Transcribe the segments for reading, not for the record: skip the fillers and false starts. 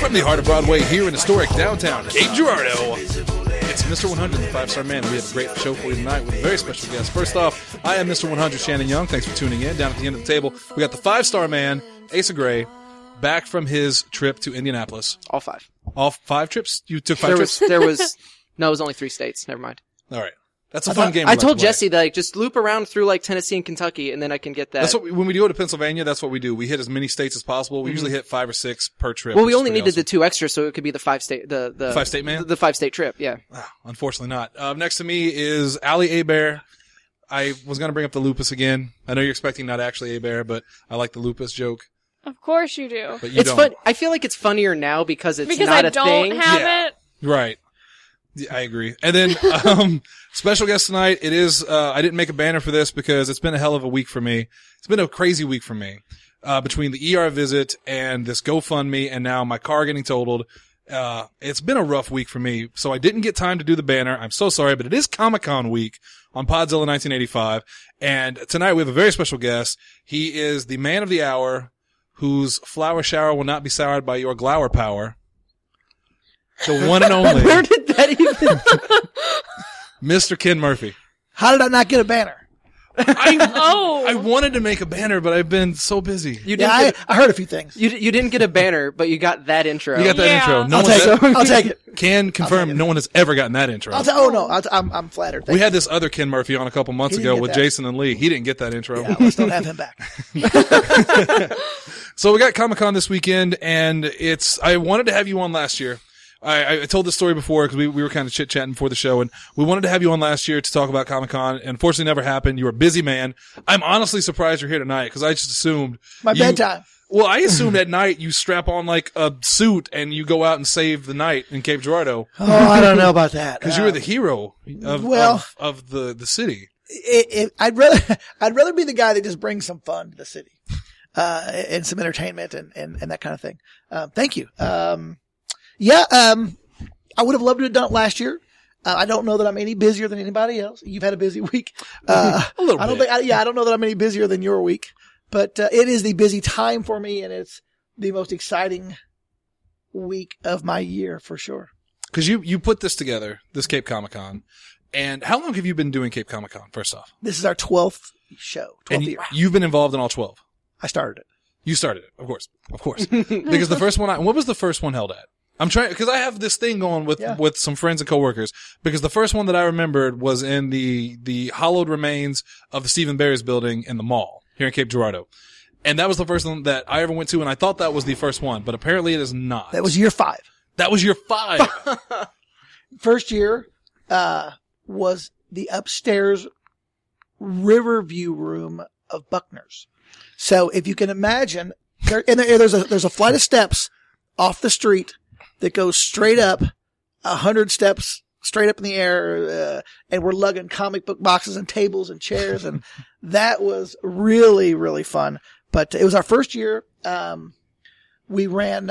From the heart of Broadway here in historic downtown Cape Girardeau, it's Mr. 100, the 5-star man, and we have a great show for you tonight with a very special guest. First off, I am Mr. 100, Shannon Young. Thanks for tuning in. Down at the end of the table, we got the 5-star man, Asa Gray, back from his trip to Indianapolis. All 5. All 5 trips? You took 5 trips? No, it was only 3 states. Never mind. All right. That's a fun game. I told Jesse that, like, just loop around through, like, Tennessee and Kentucky, and then I can get that. That's what when we go to Pennsylvania, that's what we do. We hit as many states as possible. We usually hit 5 or 6 per trip. Well, we only needed the 2 extras, so it could be the 5-state, the 5-state man? The 5-state trip, yeah. Unfortunately not. Next to me is Ali Abair. I was going to bring up the lupus again. I know you're expecting not actually Abair, but I like the lupus joke. Of course you do. But you don't. Fun. I feel like it's funnier now because it's not a thing. Because I don't have it. Right. Yeah, I agree. And then, special guest tonight, it is, I didn't make a banner for this because it's been a hell of a week for me. It's been a crazy week for me. Between the ER visit and this GoFundMe and now my car getting totaled. It's been a rough week for me. So I didn't get time to do the banner. I'm so sorry, but it is Comic-Con week on Podzilla 1985. And tonight we have a very special guest. He is the man of the hour whose flower shower will not be soured by your glower power. The one and only. Where did that even? Mr. Ken Murphy. How did I not get a banner? I wanted to make a banner, but I've been so busy. I heard a few things. You didn't get a banner, but you got that intro. You got that intro. I'll take it. Can confirm no one has ever gotten that intro. I'm flattered. We had this other Ken Murphy on a couple months ago with Jason and Lee. He didn't get that intro. Yeah, let's don't have him back. So we got Comic-Con this weekend, and I wanted to have you on last year. I told this story before because we were kind of chit-chatting before the show, and we wanted to have you on last year to talk about Comic-Con, and unfortunately never happened. You were a busy man. I'm honestly surprised you're here tonight because I just assumed bedtime. Well, I assumed at night you strap on like a suit and you go out and save the night in Cape Girardeau. Oh, I don't know about that. Because you were the hero of the city. I'd rather be the guy that just brings some fun to the city, and some entertainment and that kind of thing. Thank you. I would have loved to have done it last year. I don't know that I'm any busier than anybody else. You've had a busy week. A little bit. I don't know that I'm any busier than your week, but it is the busy time for me, and it's the most exciting week of my year for sure. Because you put this together, this Cape Comic-Con, and how long have you been doing Cape Comic-Con, first off? This is our 12th show, 12th year. You've been involved in all 12? I started it. You started it, of course. Because the first one, what was the first one held at? I'm trying, because I have this thing going with some friends and coworkers, because the first one that I remembered was in the hollowed remains of the Stephen Barry's building in the mall here in Cape Girardeau. And that was the first one that I ever went to, and I thought that was the first one, but apparently it is not. That was year 5. That was year 5. First year, was the upstairs Riverview room of Buckner's. So if you can imagine, there's a flight of steps off the street that goes straight up 100 steps straight up in the air, and we're lugging comic book boxes and tables and chairs, and that was really, really fun. But it was our first year. We ran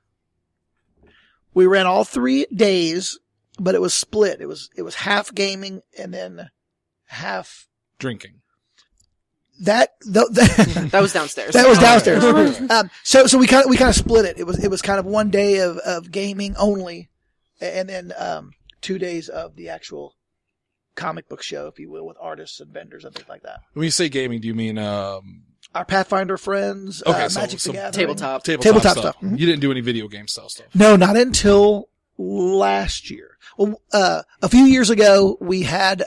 all 3 days, but it was split. It was half gaming and then half drinking. That was downstairs. That was downstairs. So we kind of split it. It was kind of one day of gaming only, and then 2 days of the actual comic book show, if you will, with artists and vendors and things like that. When you say gaming, do you mean our Pathfinder friends? Magic the Gathering, tabletop stuff. Mm-hmm. You didn't do any video game style stuff. No, not until last year. Well, a few years ago, we had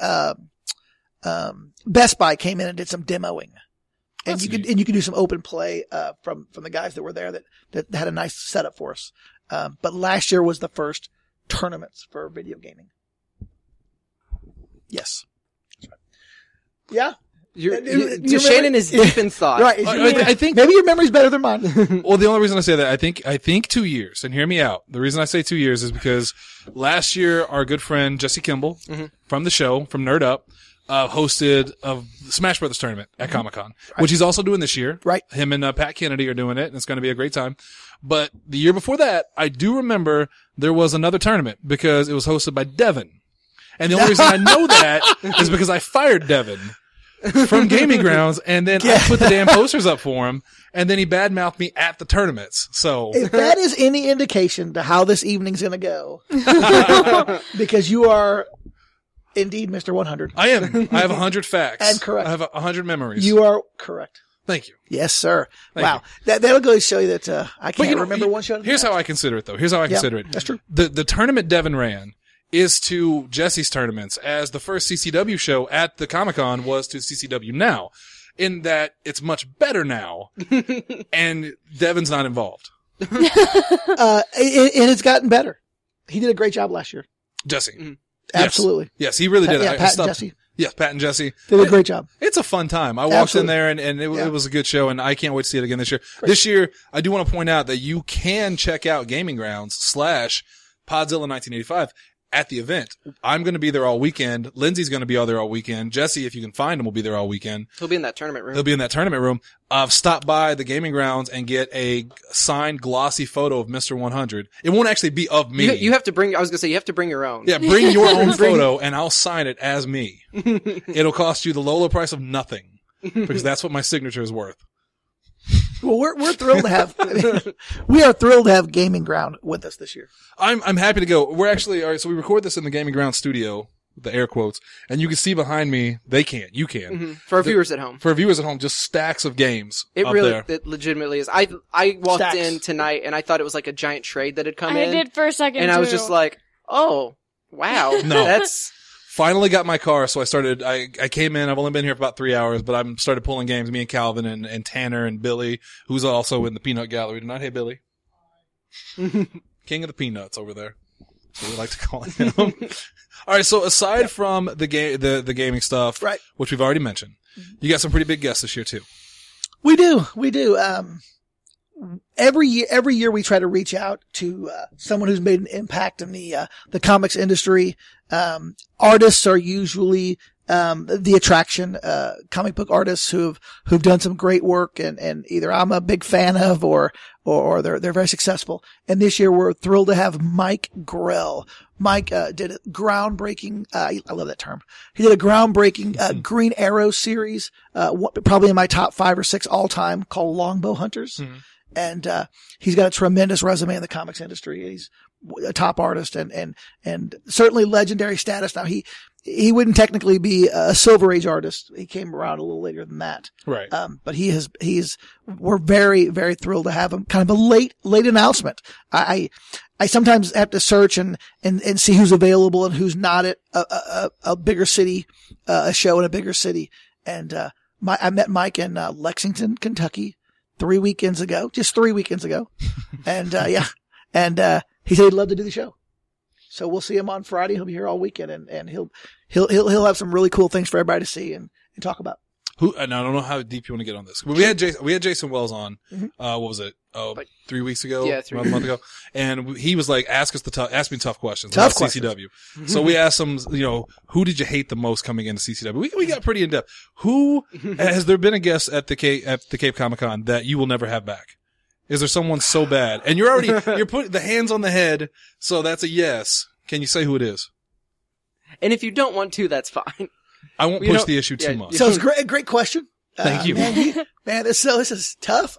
Best Buy came in and did some demoing, and you could do some open play from the guys that were there that had a nice setup for us. But last year was the first tournaments for video gaming. Yes. Yeah. Shannon is deep in thought. Right. I think maybe your memory's better than mine. Well, the only reason I say that, I think 2 years, and hear me out. The reason I say 2 years is because last year our good friend Jesse Kimball from the show, from Nerd Up, hosted a Smash Brothers tournament at Comic-Con, which he's also doing this year. Right. Him and Pat Kennedy are doing it, and it's going to be a great time. But the year before that, I do remember there was another tournament because it was hosted by Devin. And the only reason I know that is because I fired Devin. from Gaming Grounds, and then I put the damn posters up for him, and then he badmouthed me at the tournaments. So If that is any indication to how this evening's going to go, because you are indeed Mr. 100. I am. I have 100 facts. And correct. I have 100 memories. You are correct. Thank you. Yes, sir. Thank Wow. you. That'll go to show you that, I But can't remember one show. Here's how I consider it, though. Here's how I consider it. That's true. The tournament Devin ran is to Jesse's tournaments as the first CCW show at the Comic-Con was to CCW Now, in that it's much better now, and Devin's not involved. And it's gotten better. He did a great job last year. Jesse. Absolutely. Yes, he really did. Yeah, I Pat stopped- and Jesse Yes, Pat and Jesse. did a great job. It's a fun time. I walked Absolutely. in there and it Yeah. was a good show, and I can't wait to see it again this year. This year, I do want to point out that you can check out Gaming Grounds / Podzilla 1985 at the event. I'm going to be there all weekend. Lindsay's going to be there all weekend. Jesse, if you can find him, will be there all weekend. He'll be in that tournament room. He'll be in that tournament room. Stop by the Gaming Grounds and get a signed glossy photo of Mr. 100. It won't actually be of me. You have to bring. I was gonna say you have to bring your own. Yeah, bring your own photo and I'll sign it as me. It'll cost you the low price of nothing because that's what my signature is worth. Well, we're thrilled to have, we are thrilled to have Gaming Ground with us this year. I'm happy to go. We're actually, all right, so we record this in the Gaming Ground studio, the air quotes, and you can see behind me, they can't, you can. Mhm. For our viewers at home. For viewers at home, just stacks of games It up really, there. it legitimately is. I walked Stacks. in tonight and I thought it was like a giant trade that had come I in. did for a second and I was too. just like, oh, wow. No. That's, Finally got my car, so I came in, I've only been here for about 3 hours, but I started pulling games, me and Calvin and Tanner and Billy, who's also in the Peanut Gallery tonight. Hey, Billy. King of the Peanuts over there. That's what we like to call him. All right, so aside from the gaming stuff, Right. which we've already mentioned, you got some pretty big guests this year too. We do. Every year we try to reach out to someone who's made an impact in the comics industry. Artists are usually the attraction. Comic book artists who've done some great work, and either I'm a big fan of or they're very successful. And this year we're thrilled to have Mike Grell. Mike did a groundbreaking. I love that term. He did a groundbreaking Green Arrow series, probably in my top 5 or 6 all time, called Longbow Hunters. Mm-hmm. And he's got a tremendous resume in the comics industry. He's a top artist and certainly legendary status. Now he wouldn't technically be a Silver Age artist. He came around a little later than that. Right. But we're very, very thrilled to have him. Kind of a late announcement. I sometimes have to search and see who's available and who's not at a bigger city, a show in a bigger city. And I met Mike in Lexington, Kentucky. 3 weekends ago, just 3 weekends ago. And, he said he'd love to do the show. So we'll see him on Friday. He'll be here all weekend and he'll have some really cool things for everybody to see and talk about. And I don't know how deep you want to get on this. But we had Jason Wells on, what was it? Oh, Like 3 weeks ago? Yeah, a month ago. And he was like, ask me tough questions Tough about questions. CCW. So we asked him, who did you hate the most coming into CCW? We got pretty in depth. Who, has there been a guest at the Cape Comic Con that you will never have back? Is there someone so bad? And you're putting the hands on the head. So that's a yes. Can you say who it is? and if you don't want to, that's fine. I won't You push know- the issue too yeah, much. yeah. So it's great question. Thank you. Man, this is tough.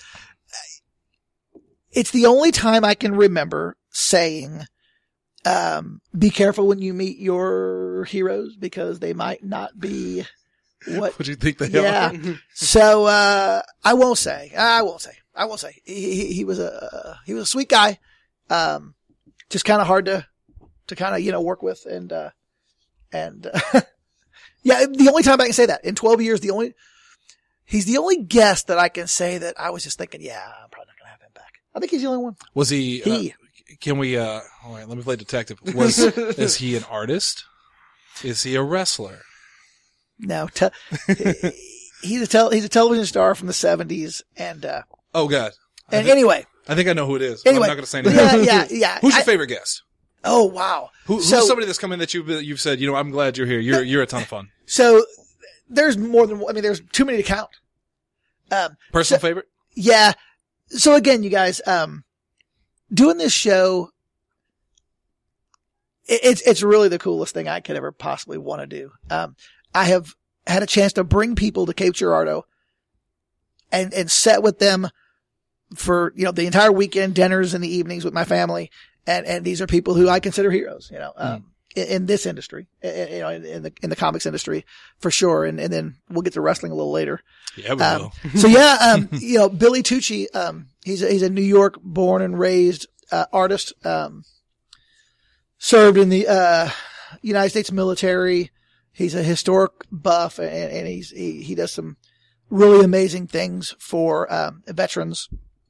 It's the only time I can remember saying, be careful when you meet your heroes because they might not be what. What do you think they Yeah. are? So, I won't say. He was a sweet guy. Just kind of hard to kind of, work with and yeah, the only time I can say that in 12 years, he's the only guest that I can say that I was just thinking, yeah, I'm probably not going to have him back. I think he's the only one. Was he, can we, all right, let me play detective. Is he an artist? Is he a wrestler? No, he's a television star from the 70s and Oh God. anyway, I think I know who it is. anyway, I'm not going to say anything. yeah. Who's your favorite guest? Oh, wow. Who's somebody that's come in that you've said, I'm glad you're here. You're a ton of fun. So there's more than, there's too many to count. Personal favorite? Yeah. So again, you guys, doing this show, it's really the coolest thing I could ever possibly want to do. I had a chance to bring people to Cape Girardeau and set with them for, the entire weekend, dinners in the evenings with my family. And these are people who I consider heroes, in this industry, in the comics industry for sure. And then we'll get to wrestling a little later. Yeah, we will. So Billy Tucci, he's a New York born and raised, artist, served in the, United States military. He's a historic buff and he does some really amazing things for, veterans.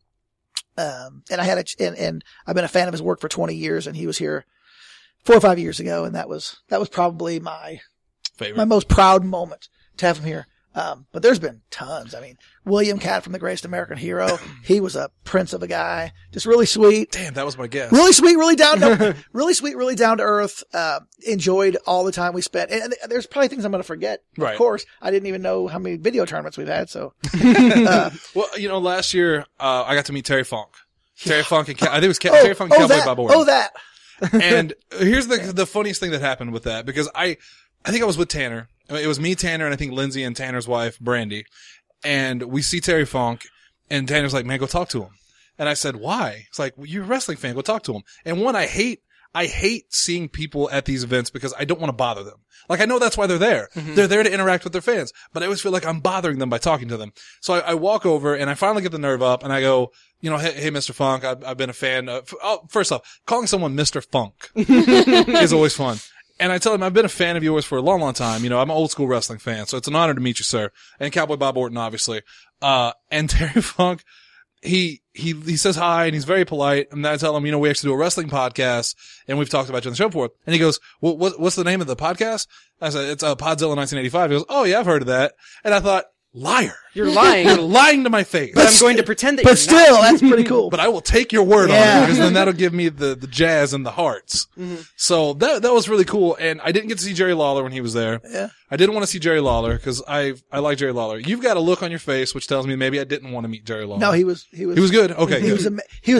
And and I've been a fan of his work for 20 years and he was here 4 or 5 years ago. And that was probably my most proud moment to have him here. But there's been tons. I mean, William Catt from The Greatest American Hero. He was a prince of a guy. Just really sweet. Damn, that was my guess. Really sweet, really down to earth. Enjoyed all the time we spent. And there's probably things I'm going to forget. Right. Of course. I didn't even know how many video tournaments we've had. So, Well, last year, I got to meet Terry Funk. Terry Funk and I think it was Terry Funk and Cowboy Bob Orton. that. And here's the funniest thing that happened with that, because I think I was with Tanner. It was me, Tanner, and I think Lindsay and Tanner's wife, Brandy. And we see Terry Funk, and Tanner's like, man, go talk to him. And I said, why? It's like, well, you're a wrestling fan, go talk to him. And one, I hate seeing people at these events because I don't want to bother them. Like, I know that's why they're there. Mm-hmm. They're there to interact with their fans, but I always feel like I'm bothering them by talking to them. So I walk over and I finally get the nerve up and I go, hey, Mr. Funk, I've been a fan of, first off, calling someone Mr. Funk is always fun. And I tell him, I've been a fan of yours for a long, long time. I'm an old school wrestling fan, so it's an honor to meet you, sir. And Cowboy Bob Orton, obviously. And Terry Funk, he says hi and he's very polite. And then I tell him, we actually do a wrestling podcast and we've talked about you on the show before. And he goes, well, what's the name of the podcast? I said, it's Podzilla 1985. He goes, oh yeah, I've heard of that. And I thought, liar. You're lying. You're lying to my face. But I'm going to pretend that But you're still, not. that's pretty cool. But I will take your word on Yeah. it because then that'll give me the jazz and the hearts. Mm-hmm. So that was really cool. And I didn't get to see Jerry Lawler when he was there. Yeah. I didn't want to see Jerry Lawler because I like Jerry Lawler. You've got a look on your face which tells me maybe I didn't want to meet Jerry Lawler. No, he was good. Okay, he good.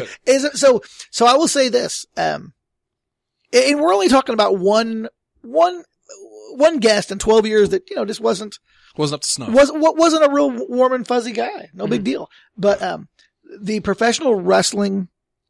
So I will say this, and we're only talking about one guest in 12 years that, just wasn't up to snuff. wasn't a real warm and fuzzy guy. No big deal. But, the professional wrestling,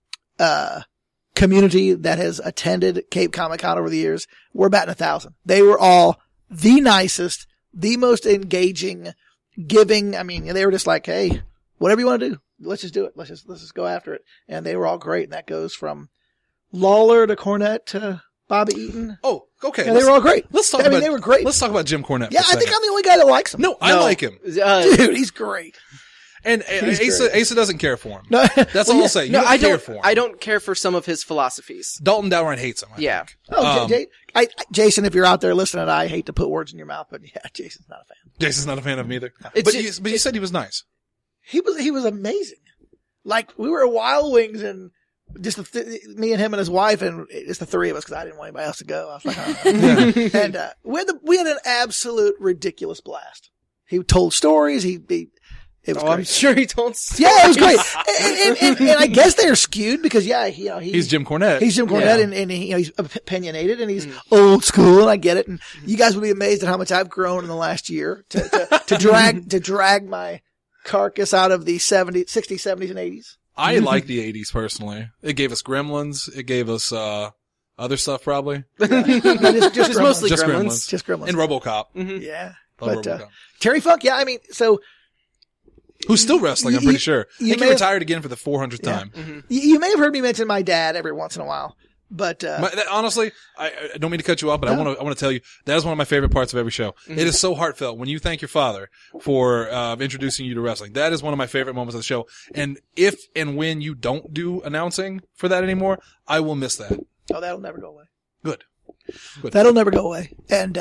community that has attended Cape Comic Con over the years, we're batting 1,000. They were all the nicest, the most engaging, giving. I mean, they were just like, hey, whatever you want to do, let's just do it. Let's just go after it. And they were all great. And that goes from Lawler to Cornette to Bobby Eaton. Oh, okay. Yeah, they were all great. They were great. Let's talk about Jim Cornette. Yeah, for a I think second. I'm the only guy that likes him. No, I like him. Dude, he's great. And Asa doesn't care for him. No, That's all I'll say. You No, don't care for him. I don't care for some of his philosophies. Dalton downright hates him. I think. Oh, Jason, if you're out there listening, I hate to put words in your mouth, but yeah, Jason's not a fan. Jason's not a fan of him either. It's But you said he was nice. He was amazing. Like, we were at Wild Wings and just me and him and his wife and it's the three of us because I didn't want anybody else to go. I was like, oh. And, we had an absolute ridiculous blast. He told stories. It was great. I'm sure he told stories. Yeah, it was great. And I guess they're skewed because, He's Jim Cornette. He's Jim Cornette, and he's opinionated, and he's old school, and I get it. And you guys will be amazed at how much I've grown in the last year to drag my carcass out of the 60s, 70s, and 80s. I like the 80s personally. It gave us Gremlins. It gave us other stuff probably. No, just mostly Just Gremlins. Just Gremlins. And RoboCop. Mm-hmm. Yeah. Love But RoboCop. Terry Funk, yeah, I mean, so Who's still wrestling, I'm pretty sure. I you think may he have- retired again for the 400th Yeah. time. you may have heard me mention my dad every once in a while, but Honestly, I don't mean to cut you off, but No. I want to tell you that is one of my favorite parts of every show. It is so heartfelt when you thank your father for introducing you to wrestling. That is one of my favorite moments of the show. And if and when you don't do announcing for that anymore, I will miss that. that'll never go away. Good. That'll never go away. And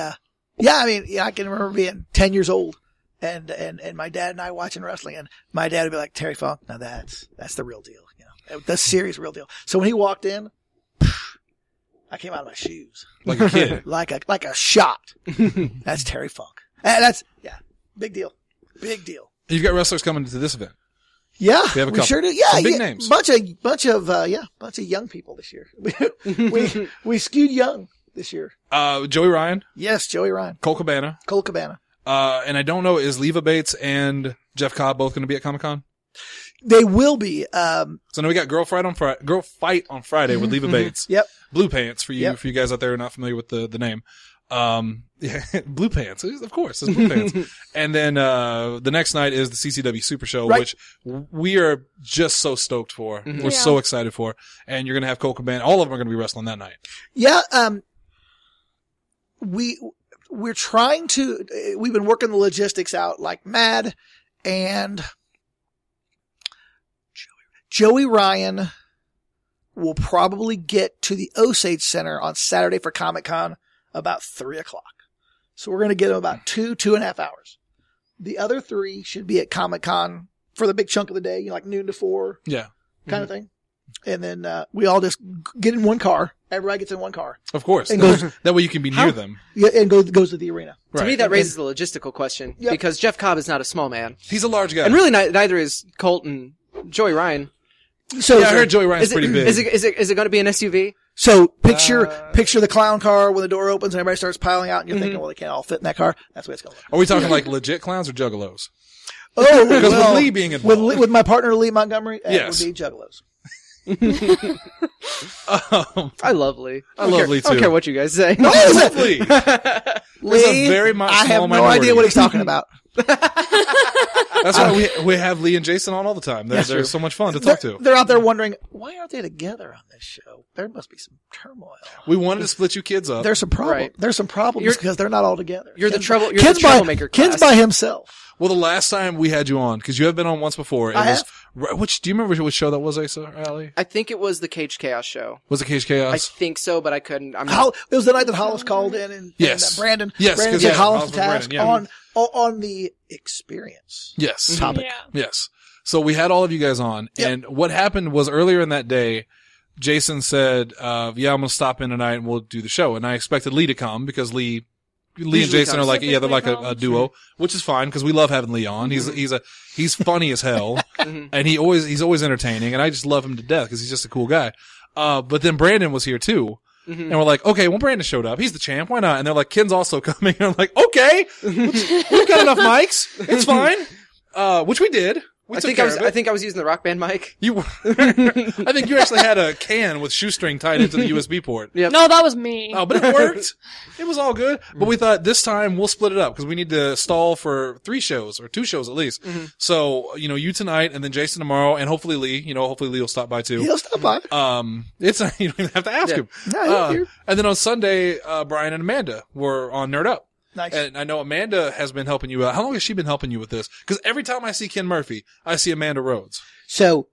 I can remember being 10 years old and my dad and I watching wrestling, and my dad would be like, Terry Funk, now that's the real deal, the serious real deal. So when he walked in, I came out of my shoes. Like a kid. like a shot. That's Terry Funk. And big deal. Big deal. You've got wrestlers coming to this event. Yeah, We have a couple. sure do. Yeah, Some big names. Bunch of young people this year. we skewed young this year. Joey Ryan, Yes, Joey Ryan, Cole Cabana, Cole Cabana. And I don't know, is Leva Bates and Jeff Cobb both going to be at Comic-Con? They will be. So now we got Girl Fight on Friday with Leva Bates. Yep. Blue Pants for you, Yep. for you guys out there who are not familiar with the name. Yeah, Blue Pants, of course, it's Blue Pants. And then, the next night is the CCW Super Show, Right. which we are just so stoked for. We're Yeah. so excited for. And you're going to have Cole Cabana. All of them are going to be wrestling that night. Yeah. We're trying to, we've been working the logistics out like mad, and Joey Ryan will probably get to the Osage Center on Saturday for Comic-Con about 3:00. So we're going to get him about 2.5 hours. The other 3 should be at Comic-Con for the big chunk of the day, like noon to 4 Yeah. kind of thing. And then, we all just get in one car. Everybody gets in one car. Of course. And goes, That way you can be near them. yeah, and goes to the arena. To me, that raises the logistical question Yep. because Jeff Cobb is not a small man, He's a large guy. and really neither is Colt and Joey Ryan. So, Yeah, I heard Joey Ryan's Is it, pretty big. is it going to be an SUV? So picture the clown car when the door opens and everybody starts piling out and you're thinking, well, they can't all fit in that car. That's the way it's going to look. Are we talking like legit clowns or juggalos? Oh, Because well, with Lee being involved. with my partner Lee Montgomery, Yes. it would be juggalos. I love Lee. I love Lee I don't too. care what you guys say. I love Lee. Lee, a very much I have small no minority. idea what he's talking about. That's why we have Lee and Jason on all the time. They're so much fun to talk to. They're out there wondering, why aren't they together on this show? There must be some turmoil. We wanted to split you kids up. There's some problem. Right. There's some problems You're- because they're not all together. You're the Ken's trouble- by- you're the Ken's by- troublemaker Ken's class. by himself. Well, the last time we had you on, because you have been on once before, it I was do you remember which show that was, Asa, Allie? I think it was the Cage Chaos show. Was it Cage I Chaos? think so, but I couldn't. I'm It was the night that Hollis called in and Yes. Brandon. Yes, Brandon 'cause, took yeah, Hollis Hollis to with task Brandon, on the experience Yes. topic. Yeah. Yes. So we had all of you guys on, Yep. and what happened was earlier in that day, Jason said, yeah, I'm going to stop in tonight and we'll do the show. And I expected Lee to come because Lee and Usually Jason are comes. like, yeah, they're like a Typically duo, which is fine because we love having Lee on. He's funny as hell and he's always entertaining and I just love him to death because he's just a cool guy. But then Brandon was here too. And we're like, okay, well, Brandon showed up. He's the champ. Why not? And they're like, Ken's also coming. And I'm like, okay, we've got enough mics. It's fine. Which we did. We I took think care I was. of it. I think I was using the Rock Band mic. You, I think you actually had a can with shoestring tied into the USB port. Yep. No, that was me. Oh, but it worked. It was all good. But we thought this time we'll split it up because we need to stall for 3 shows or 2 shows at least. So, you tonight and then Jason tomorrow and hopefully Lee, hopefully Lee will stop by too. He'll stop by. It's, you don't even have to ask Yeah. him. No, he'll hear. And then on Sunday, Brian and Amanda were on Nerd Up. Nice. And I know Amanda has been helping you out. How long has she been helping you with this? Because every time I see Ken Murphy, I see Amanda Rhodes. So,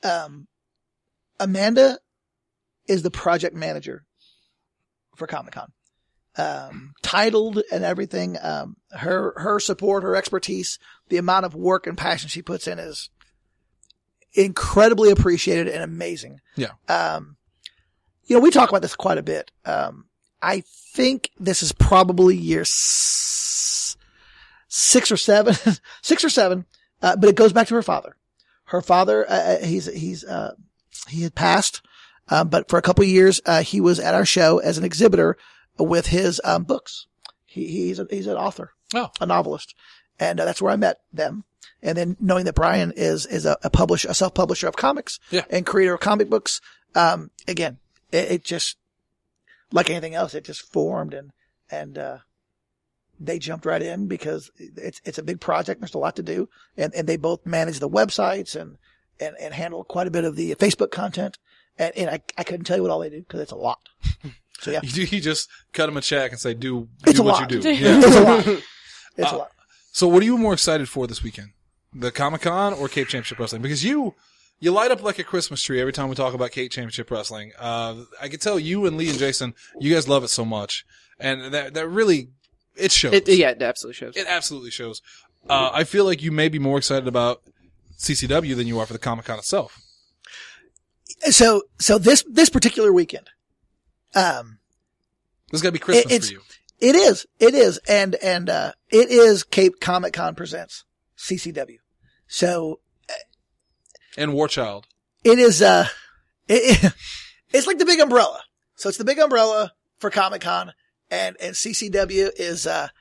Amanda is the project manager for Comic-Con. Titled and everything. Her support, her expertise, the amount of work and passion she puts in is incredibly appreciated and amazing. Yeah. We talk about this quite a bit. I think this is probably year 6 or 7, 6 or 7. But it goes back to her father. Her father, he had passed. But for a couple of years, he was at our show as an exhibitor with his, books. He's an author, a novelist. And that's where I met them. And then knowing that Brian is a self-publisher of comics and creator of comic books. Again, it just, like anything else, it just formed and they jumped right in because it's a big project. There's a lot to do. And they both manage the websites and handle quite a bit of the Facebook content. And I couldn't tell you what all they do because it's a lot. So yeah, You just cut him a check and say, do It's a what lot. you do. Yeah. it's a lot. It's a lot. So what are you more excited for this weekend? The Comic-Con or Cape Championship Wrestling? Because you light up like a Christmas tree every time we talk about Cape Championship Wrestling. I can tell you and Lee and Jason, you guys love it so much. And that really, it shows. It absolutely shows. It absolutely shows. I feel like you may be more excited about CCW than you are for the Comic-Con itself. So this particular weekend, This is gotta be Christmas for you. It is. And it is Cape Comic Con presents CCW. So And War Child. it is, it's like the big umbrella. So it's the big umbrella for Comic Con and CCW is,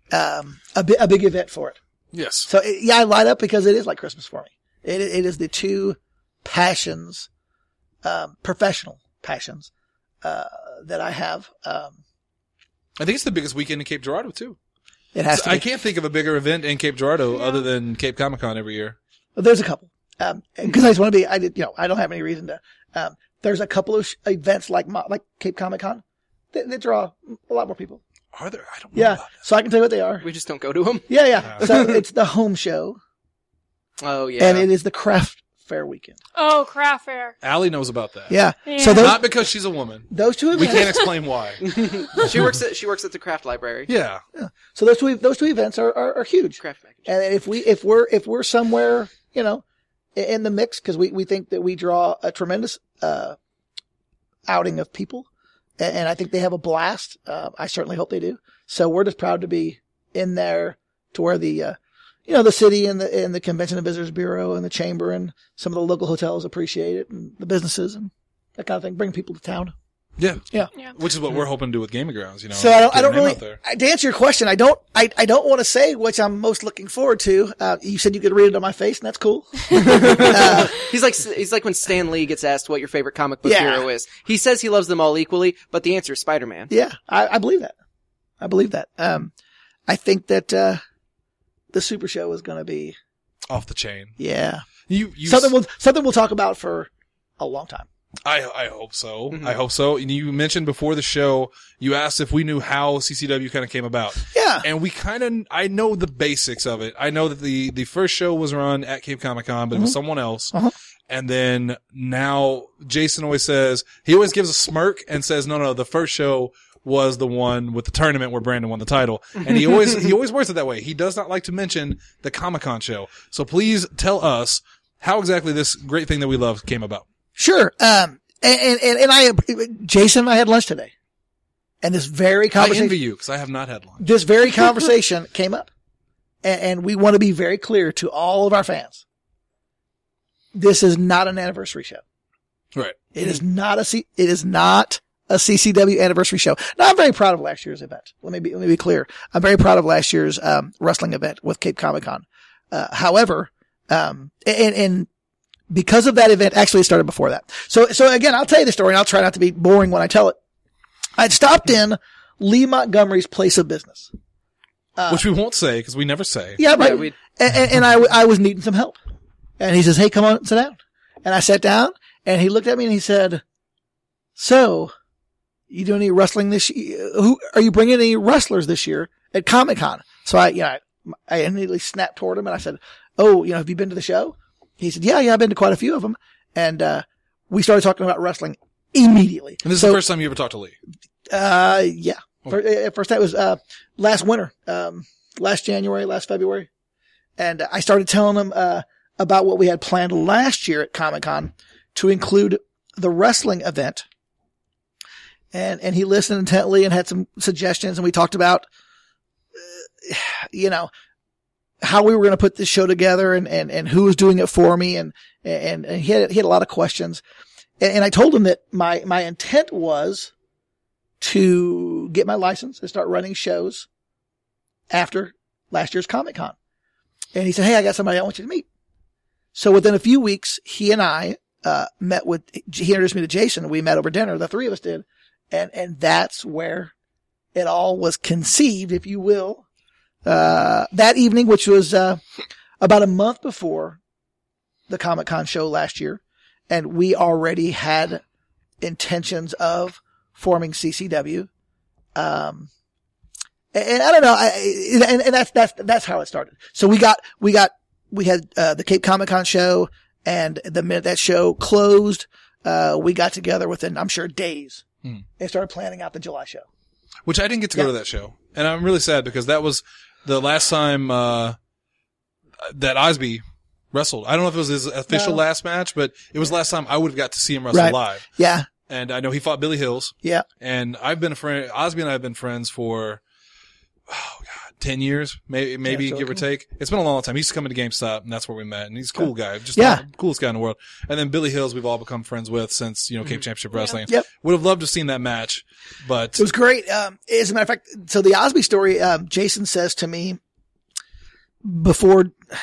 a big event for it. Yes. So I light up because it is like Christmas for me. It is the two passions, professional passions, that I have. I think it's the biggest weekend in Cape Girardeau too. It has to be. I can't think of a bigger event in Cape Girardeau other than Cape Comic Con every year. There's a couple. Because I just want to be, I don't have any reason to, there's a couple of events like Cape Comic Con that draw a lot more people. Are there? I don't know. Yeah. About that. So I can tell you what they are. We just don't go to them. Yeah. So it's the home show Oh yeah. and it is the craft fair weekend. Oh, craft fair. Allie knows about that. Yeah. Yeah. So Not because she's a woman. those two We events, can't explain why. she works at the craft library. Yeah. so those two events are huge. Craft package. And if we're somewhere, in the mix, because we think that we draw a tremendous, outing of people. And I think they have a blast. I certainly hope they do. So we're just proud to be in there to where the city and the Convention and Visitors Bureau and the Chamber and some of the local hotels appreciate it and the businesses and that kind of thing. Bring people to town. Yeah. Yeah. Yeah. Which is what we're hoping to do with Gaming Grounds, So I get don't our name really, out there. to answer your question, I don't want to say which I'm most looking forward to. You said you could read it on my face and that's cool. He's like when Stan Lee gets asked what your favorite comic book Yeah. hero is. He says he loves them all equally, but the answer is Spider-Man. Yeah. I believe that. I think that, the Super Show is going to be, Off the chain. yeah. You Something we'll talk about for a long time. I hope so. Mhm. I hope so. And you mentioned before the show, you asked if we knew how CCW kind of came about. Yeah. And I know the basics of it. I know that the first show was run at Cape Comic Con, but it was someone else. Uh-huh. And then now Jason always gives a smirk and says, no, the first show was the one with the tournament where Brandon won the title. And he always words it that way. He does not like to mention the Comic Con show. So please tell us how exactly this great thing that we love came about. Sure. Jason and I had lunch today. And this very I conversation, envy you because I have not had lunch. this very conversation came up. And we want to be very clear to all of our fans. This is not an anniversary show. Right. It is not a CCW anniversary show. Now, I'm very proud of last year's event. Let me be clear. I'm very proud of last year's, wrestling event with Cape Comic Con. However, and because of that event, actually it started before that. So again, I'll tell you the story and I'll try not to be boring when I tell it. I'd stopped in Lee Montgomery's place of business. Which we won't say because we never say. Yeah, right. Yeah, And I was needing some help. And he says, hey, come on, sit down. And I sat down and he looked at me and he said, so you doing any wrestling this year? Are you bringing any wrestlers this year at Comic Con? So I immediately snapped toward him and I said, oh, have you been to the show? He said, yeah, I've been to quite a few of them. And, we started talking about wrestling immediately. And this is the first time you ever talked to Lee. Yeah. First time was, last winter, last January, last February. And I started telling him, about what we had planned last year at Comic Con to include the wrestling event. And he listened intently and had some suggestions. And we talked about, how we were going to put this show together and who was doing it for me. And he had a lot of questions. And I told him that my intent was to get my license and start running shows after last year's Comic Con. And he said, hey, I got somebody I want you to meet. So within a few weeks, he and I, he introduced me to Jason. We met over dinner. The three of us did. And that's where it all was conceived, if you will. That evening, which was, about a month before the Comic Con show last year. And we already had intentions of forming CCW. And I don't know. And that's how it started. So we had the Cape Comic Con show, and the minute that show closed, we got together within, I'm sure, days and started planning out the July show. Which I didn't get to go to that show. And I'm really sad because that was the last time, that Osby wrestled. I don't know if it was his official last match, but it was the last time I would have got to see him wrestle live. Yeah. And I know he fought Billy Hills. Yeah. And I've been a friend, Osby and I have been friends for, 10 years, maybe so give or take. It's been a long time. He used to come into GameStop, and that's where we met. And he's a cool guy, just Yeah. the coolest guy in the world. And then Billy Hills, we've all become friends with since Cape Championship Wrestling. Yep. Would have loved to have seen that match, but It was great. As a matter of fact, so the Osby story, Jason says to me before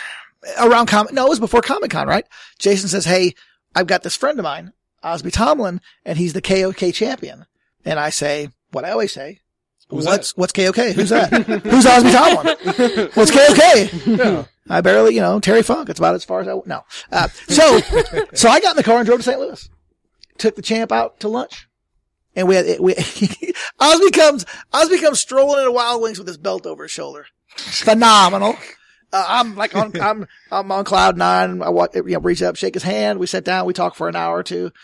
Comic-Con, right? Jason says, "Hey, I've got this friend of mine, Osby Tomlin, and he's the KOK champion." And I say, what I always say, Who's what's KOK? Who's that? Who's Osby Tomlin? What's KOK? yeah. I barely, Terry Funk. It's about as far as no. So I got in the car and drove to St. Louis. Took the champ out to lunch. And Osby comes strolling into Wild Wings with his belt over his shoulder. Phenomenal. I'm on cloud nine. I reach up, shake his hand. We sat down. We talked for an hour or two.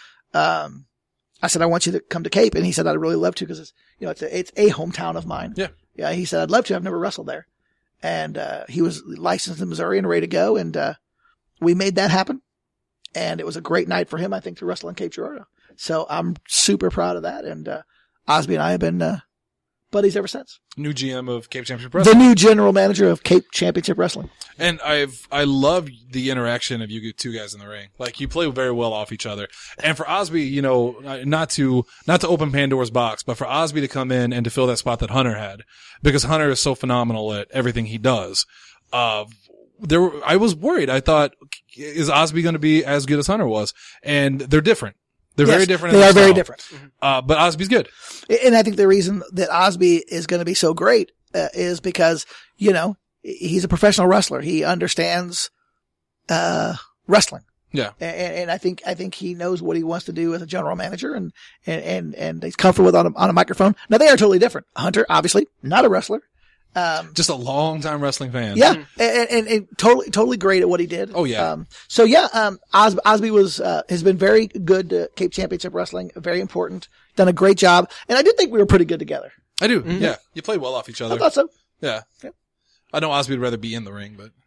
I said, I want you to come to Cape. And he said, I'd really love to because it's a hometown of mine. Yeah. Yeah. He said, I'd love to. I've never wrestled there. And, he was licensed in Missouri and ready to go. And, we made that happen. And it was a great night for him, I think, to wrestle in Cape Girardeau. So I'm super proud of that. And, Osby and I have been, buddies ever since. New GM of Cape Championship The Wrestling. new general manager of Cape Championship Wrestling. And I love the interaction of you two guys in the ring. Like, you play very well off each other. And for Osby, not to open Pandora's box, but for Osby to come in and to fill that spot that Hunter had, because Hunter is so phenomenal at everything he does. I was worried. I thought, is Osby going to be as good as Hunter was? And they're different. They're very different. They are very different. But Osby's good. And I think the reason that Osby is going to be so great is because, he's a professional wrestler. He understands wrestling. Yeah. And I think he knows what he wants to do as a general manager and he's comfortable with on a microphone. Now they are totally different. Hunter, obviously, not a wrestler. Just a long time wrestling fan. Yeah. And totally great at what he did. Oh yeah. Osby has been very good to Cape Championship Wrestling, very important, done a great job. And I did think we were pretty good together. I do. Mm-hmm. Yeah. You play well off each other. I thought so. Yeah. Yep. I know Osby would rather be in the ring, but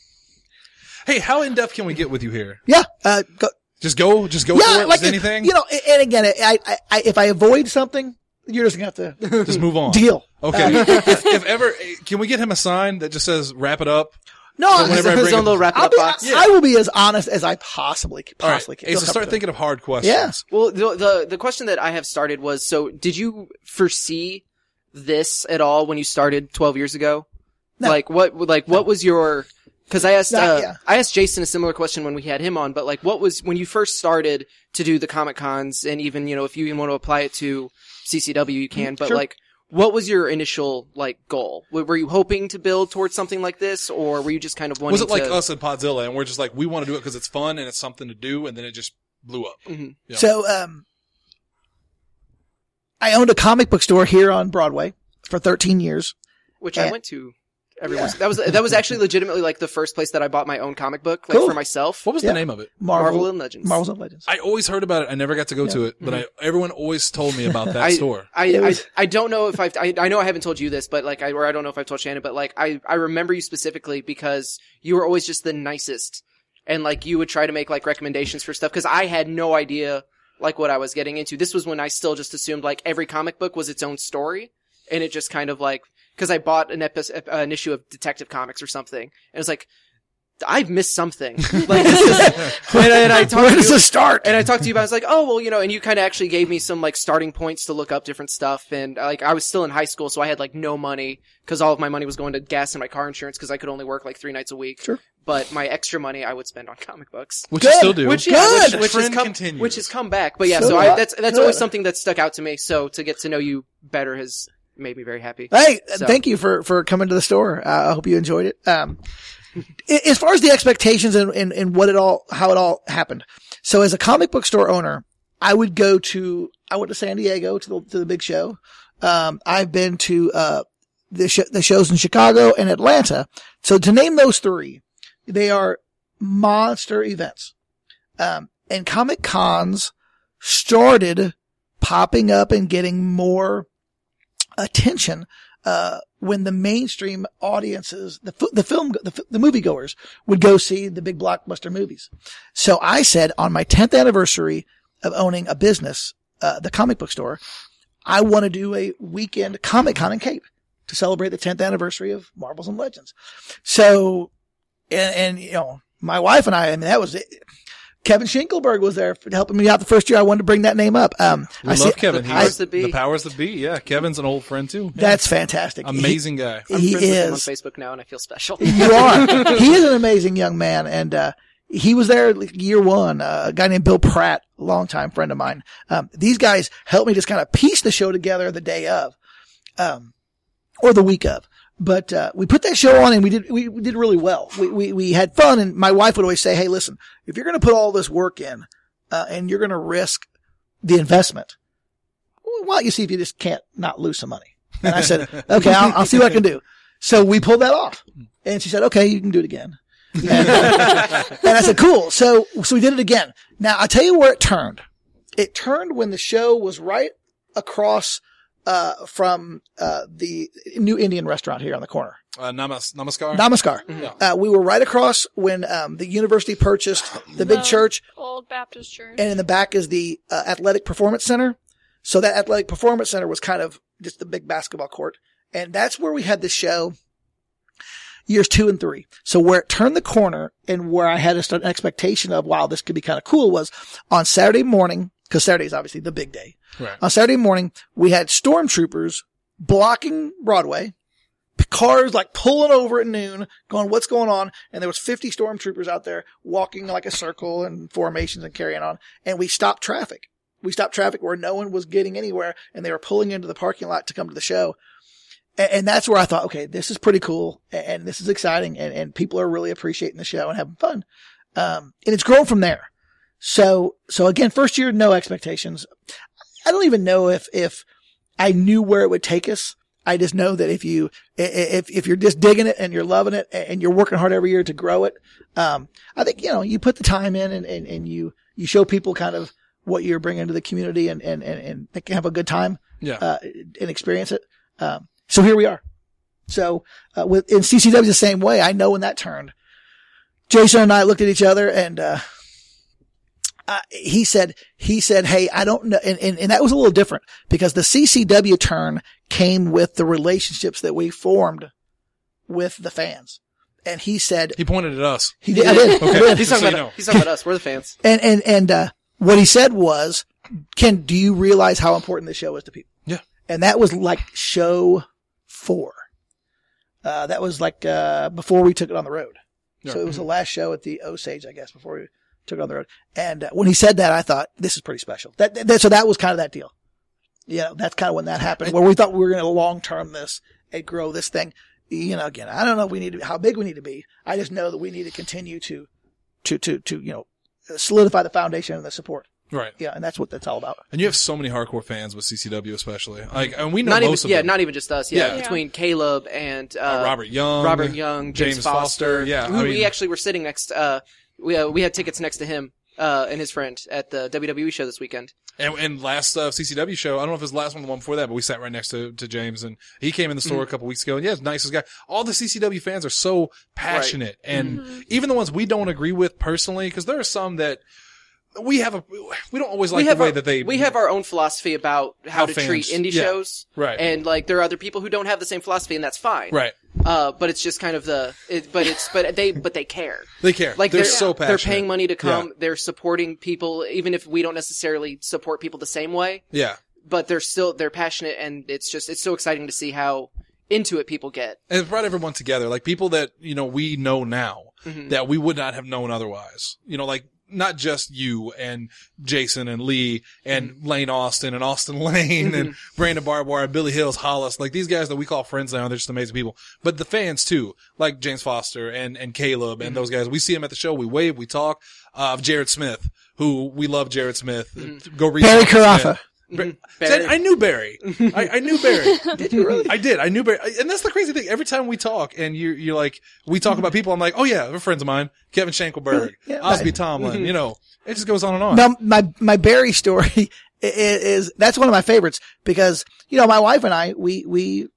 hey, how in depth can we get with you here? Yeah. Just go yeah, for it. like Just anything. And again, if I avoid something, you're just going to have to just move on. Deal. Okay. if ever, can we get him a sign that just says wrap it up? No, his own little wrap it up box. I will be as honest as I possibly can. All right. Hey, so start thinking of hard questions. Yeah. Well, the question that I have started was, so did you foresee this at all when you started 12 years ago? No. What was your, cause I asked, yeah. I asked Jason a similar question when we had him on, but what was, when you first started to do the Comic Cons and even, if you even want to apply it to CCW, you can, but sure. what was your initial, goal? Were you hoping to build towards something like this, or were you just kind of wanting to... Was it like us at Podzilla, and we're just like, we want to do it because it's fun and it's something to do, and then it just blew up? Mm-hmm. Yeah. So, I owned a comic book store here on Broadway for 13 years. Which I went to every once. That was actually legitimately the first place that I bought my own comic book, Cool. for myself. What was the name of it? Marvel and Legends. Marvels and Legends. I always heard about it. I never got to go to it, but everyone always told me about that store. I don't know if I know I haven't told you this, but I don't know if I've told Shannon, but I remember you specifically because you were always just the nicest, and you would try to make recommendations for stuff because I had no idea what I was getting into. This was when I still just assumed every comic book was its own story, and it just kind of because I bought an issue of Detective Comics or something, and it was I've missed something. And I talked Where does it start? And I talked to you about, I was like, oh, well, and you kind of actually gave me some starting points to look up different stuff. And I was still in high school, so I had no money because all of my money was going to gas and my car insurance because I could only work 3 nights a week. Sure. But my extra money I would spend on comic books. Which you still do. Which has come back. But yeah, So that's good. always something that stuck out to me. So to get to know you better has made me very happy. Hey, So. thank you for coming to the store. I hope you enjoyed it. As far as the expectations and how it all happened. So as a comic book store owner, I went to San Diego to the big show. I've been to, the shows in Chicago and Atlanta. So to name those 3, they are monster events. And Comic Cons started popping up and getting more attention, when the mainstream audiences, the moviegoers would go see the big blockbuster movies. So I said on my 10th anniversary of owning a business, the comic book store, I want to do a weekend Comic-Con in Cape. to celebrate the 10th anniversary of Marvels and Legends. So, and you know, my wife and I mean, that was it. Kevin Schinkelberg was there for helping me out the first year. I wanted to bring that name up. We love Kevin. The powers that be. The powers that be. Yeah. Kevin's an old friend too. Yeah. That's fantastic. Amazing guy. I'm He friends with him on is. Facebook now, and I feel special. You are. He is an amazing young man. And, he was there year one, a guy named Bill Pratt, a longtime friend of mine. These guys helped me just kind of piece the show together the day of, or the week of. But, we put that show on and we did really well. We had fun, and my wife would always say, hey, listen, if you're going to put all this work in, and you're going to risk the investment, why don't you see if you just can't not lose some money? And I said, okay, I'll see what I can do. So we pulled that off. And she said, okay, you can do it again. And I said, cool. So we did it again. Now I'll tell you where it turned. It turned when the show was right across, from, the new Indian restaurant here on the corner. Namaskar. Namaskar. Yeah. We were right across when, the university purchased the big church, Old Baptist Church. and in the back is the, athletic performance center. So that athletic performance center was kind of just the big basketball court. And that's where we had the show years 2 and 3. So where it turned the corner and where I had an expectation of, wow, this could be kind of cool, was on Saturday morning, because Saturday is obviously the big day. Right. On Saturday morning, we had stormtroopers blocking Broadway, cars like pulling over at noon, going, what's going on? And there was 50 stormtroopers out there walking like a circle and formations and carrying on. And we stopped traffic. We stopped traffic where no one was getting anywhere, and they were pulling into the parking lot to come to the show. And that's where I thought, okay, this is pretty cool, and this is exciting, and people are really appreciating the show and having fun. And it's grown from there. So again, first year, no expectations. I don't even know if I knew where it would take us. I just know that if you're just digging it and you're loving it and you're working hard every year to grow it, I think, you know, you put the time in and you show people kind of what you're bringing to the community and they can have a good time, Yeah. And experience it. So here we are. So, in CCW the same way, I know when that turned. Jason and I looked at each other and, he said, hey, I don't know. And that was a little different because the CCW turn came with the relationships that we formed with the fans. And he said, He pointed at us. he did, I did. Okay. I did. He's Just talking so you about know. he's talking about us. We're the fans. And what he said was, Ken, do you realize how important this show is to people? Yeah. And that was like show 4. That was like, before we took it on the road. Yeah. So it was the last show at the Osage, I guess, before we took it on the road. And when he said that, I thought, this is pretty special. So that was kind of that deal. Yeah, that's kind of when that happened, where we thought we were going to long-term this and grow this thing. You know, again, I don't know if we need to, how big we need to be. I just know that we need to continue to, you know, solidify the foundation and the support. Right. Yeah, and that's what that's all about. And you have so many hardcore fans with CCW, especially. Like, and we know Not most even, of them. not even just us. Yeah, Yeah. between Caleb and Robert Young, James Foster. Yeah, Who we actually were sitting next. We had tickets next to him and his friend at the WWE show this weekend. And last CCW show, I don't know if it was the last one or the one before that, but we sat right next to James, and he came in the store a couple weeks ago, and yeah, he's the nicest guy. All the CCW fans are so passionate, and even the ones we don't agree with personally, because there are some that we don't always like the way that they. We have our own philosophy about how to fans- treat indie yeah. shows, Right. And like there are other people who don't have the same philosophy, and that's fine, Right. But it's just kind of but they care. They care. Like they're so passionate. They're paying money to come. Yeah. They're supporting people, even if we don't necessarily support people the same way. Yeah. But they're passionate, and it's so exciting to see how into it people get. And it brought everyone together, like people that, you know, we know now Mm-hmm. that we would not have known otherwise. You know, like not just you and Jason and Lee and Mm-hmm. Lane Austin and Austin Lane and Brandon Barbwire, Billy Hills, Hollis, like these guys that we call friends now, they're just amazing people. But the fans too, like James Foster and Caleb Mm-hmm. and those guys, we see them at the show, we wave, we talk. Jared Smith, who we love Jared Smith. Mm-hmm. Go read Barry Jared Carafa. Smith. Barry. I knew Barry. I knew Barry. Did you really? I did. I knew Barry. And that's the crazy thing. Every time we talk and you're like, we talk about people, I'm like, oh yeah, they're friends of mine. Kevin Schenkelberg, Yeah, Osby Tomlin, you know, it just goes on and on. Now, my Barry story is that's one of my favorites because, you know, my wife and I, we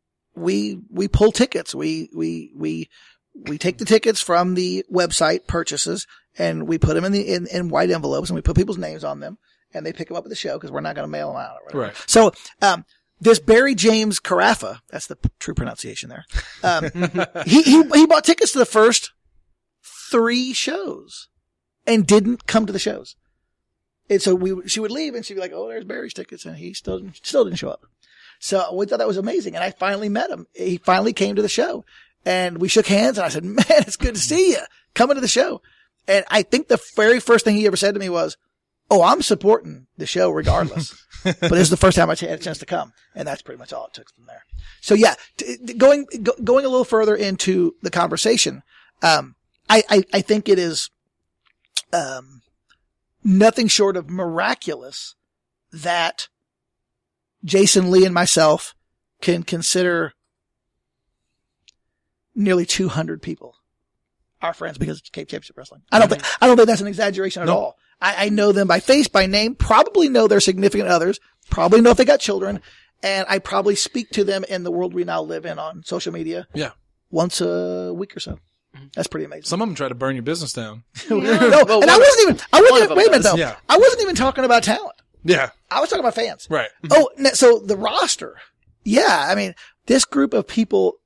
pull tickets. We take the tickets from the website purchases and we put them in white envelopes and we put people's names on them and they pick them up at the show because we're not going to mail them out or whatever. Right. So, this Barry James Carafa, that's the true pronunciation there. He bought tickets to the first 3 shows and didn't come to the shows. And so she would leave and she'd be like, oh, there's Barry's tickets. And he still didn't show up. So we thought that was amazing. And I finally met him. He finally came to the show and we shook hands and I said, man, it's good to see you coming to the show. And I think the very first thing he ever said to me was, oh, I'm supporting the show regardless. But this is the first time I had a chance to come. And that's pretty much all it took from there. So yeah, going a little further into the conversation, I think it is, nothing short of miraculous that Jason Lee and myself can consider nearly 200 people our friends because it's Cape Championship Wrestling. I don't think that's an exaggeration at all. I know them by face, by name, probably know their significant others, probably know if they got children, and I probably speak to them in the world we now live in on social media. Yeah. Once a week or so. That's pretty amazing. Some of them try to burn your business down. No, and I wasn't wait a minute though. Yeah. I wasn't even talking about talent. Yeah. I was talking about fans. Right. Oh, so the roster. Yeah. I mean, this group of people,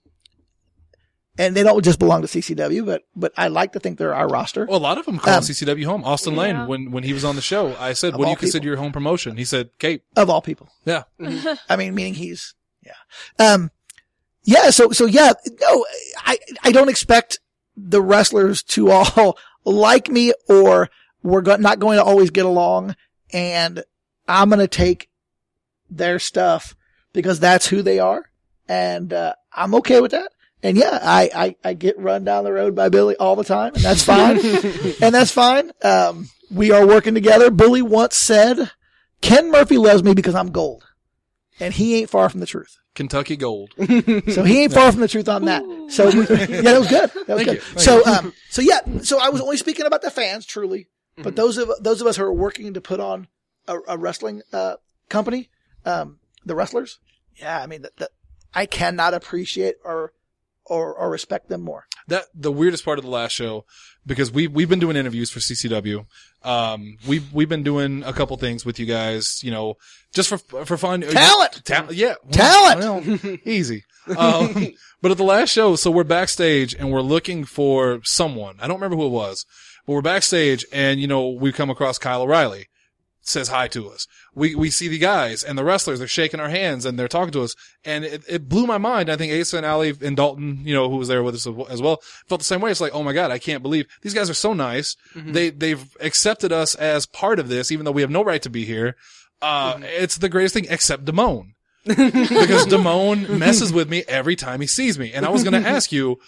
and they don't just belong to CCW, but I like to think they're our roster. Well, a lot of them call CCW home. Austin Lane, when he was on the show, I said, what do you consider your home promotion? He said, Cape. Of all people. Yeah. I mean, meaning yeah. Yeah, so yeah, no, I don't expect the wrestlers to all like me or we're not going to always get along and I'm going to take their stuff because that's who they are. And, I'm okay with that. And yeah, I get run down the road by Billy all the time and that's fine. And that's fine. We are working together. Billy once said, Ken Murphy loves me because I'm gold. And he ain't far from the truth. Kentucky Gold. So he ain't far from the truth on that. So yeah, that was good. That was good. So yeah, so I was only speaking about the fans, truly, but those of us who are working to put on a wrestling company, the wrestlers, yeah, I mean, I cannot appreciate or respect them more. The weirdest part of the last show, because we've been doing interviews for CCW. We've been doing a couple things with you guys, just for fun. Talent! Yeah. Talent! Well, easy. But at the last show, so we're backstage and we're looking for someone. I don't remember who it was, but we're backstage and, we come across Kyle O'Reilly. Says hi to us. We see the guys and the wrestlers, they're shaking our hands and they're talking to us. And it blew my mind. I think Asa and Ali and Dalton, who was there with us as well, felt the same way. It's like, oh my God, I can't believe these guys are so nice. Mm-hmm. They've accepted us as part of this, even though we have no right to be here. It's the greatest thing except Damone. Because Damone messes with me every time he sees me. And I was going to ask you,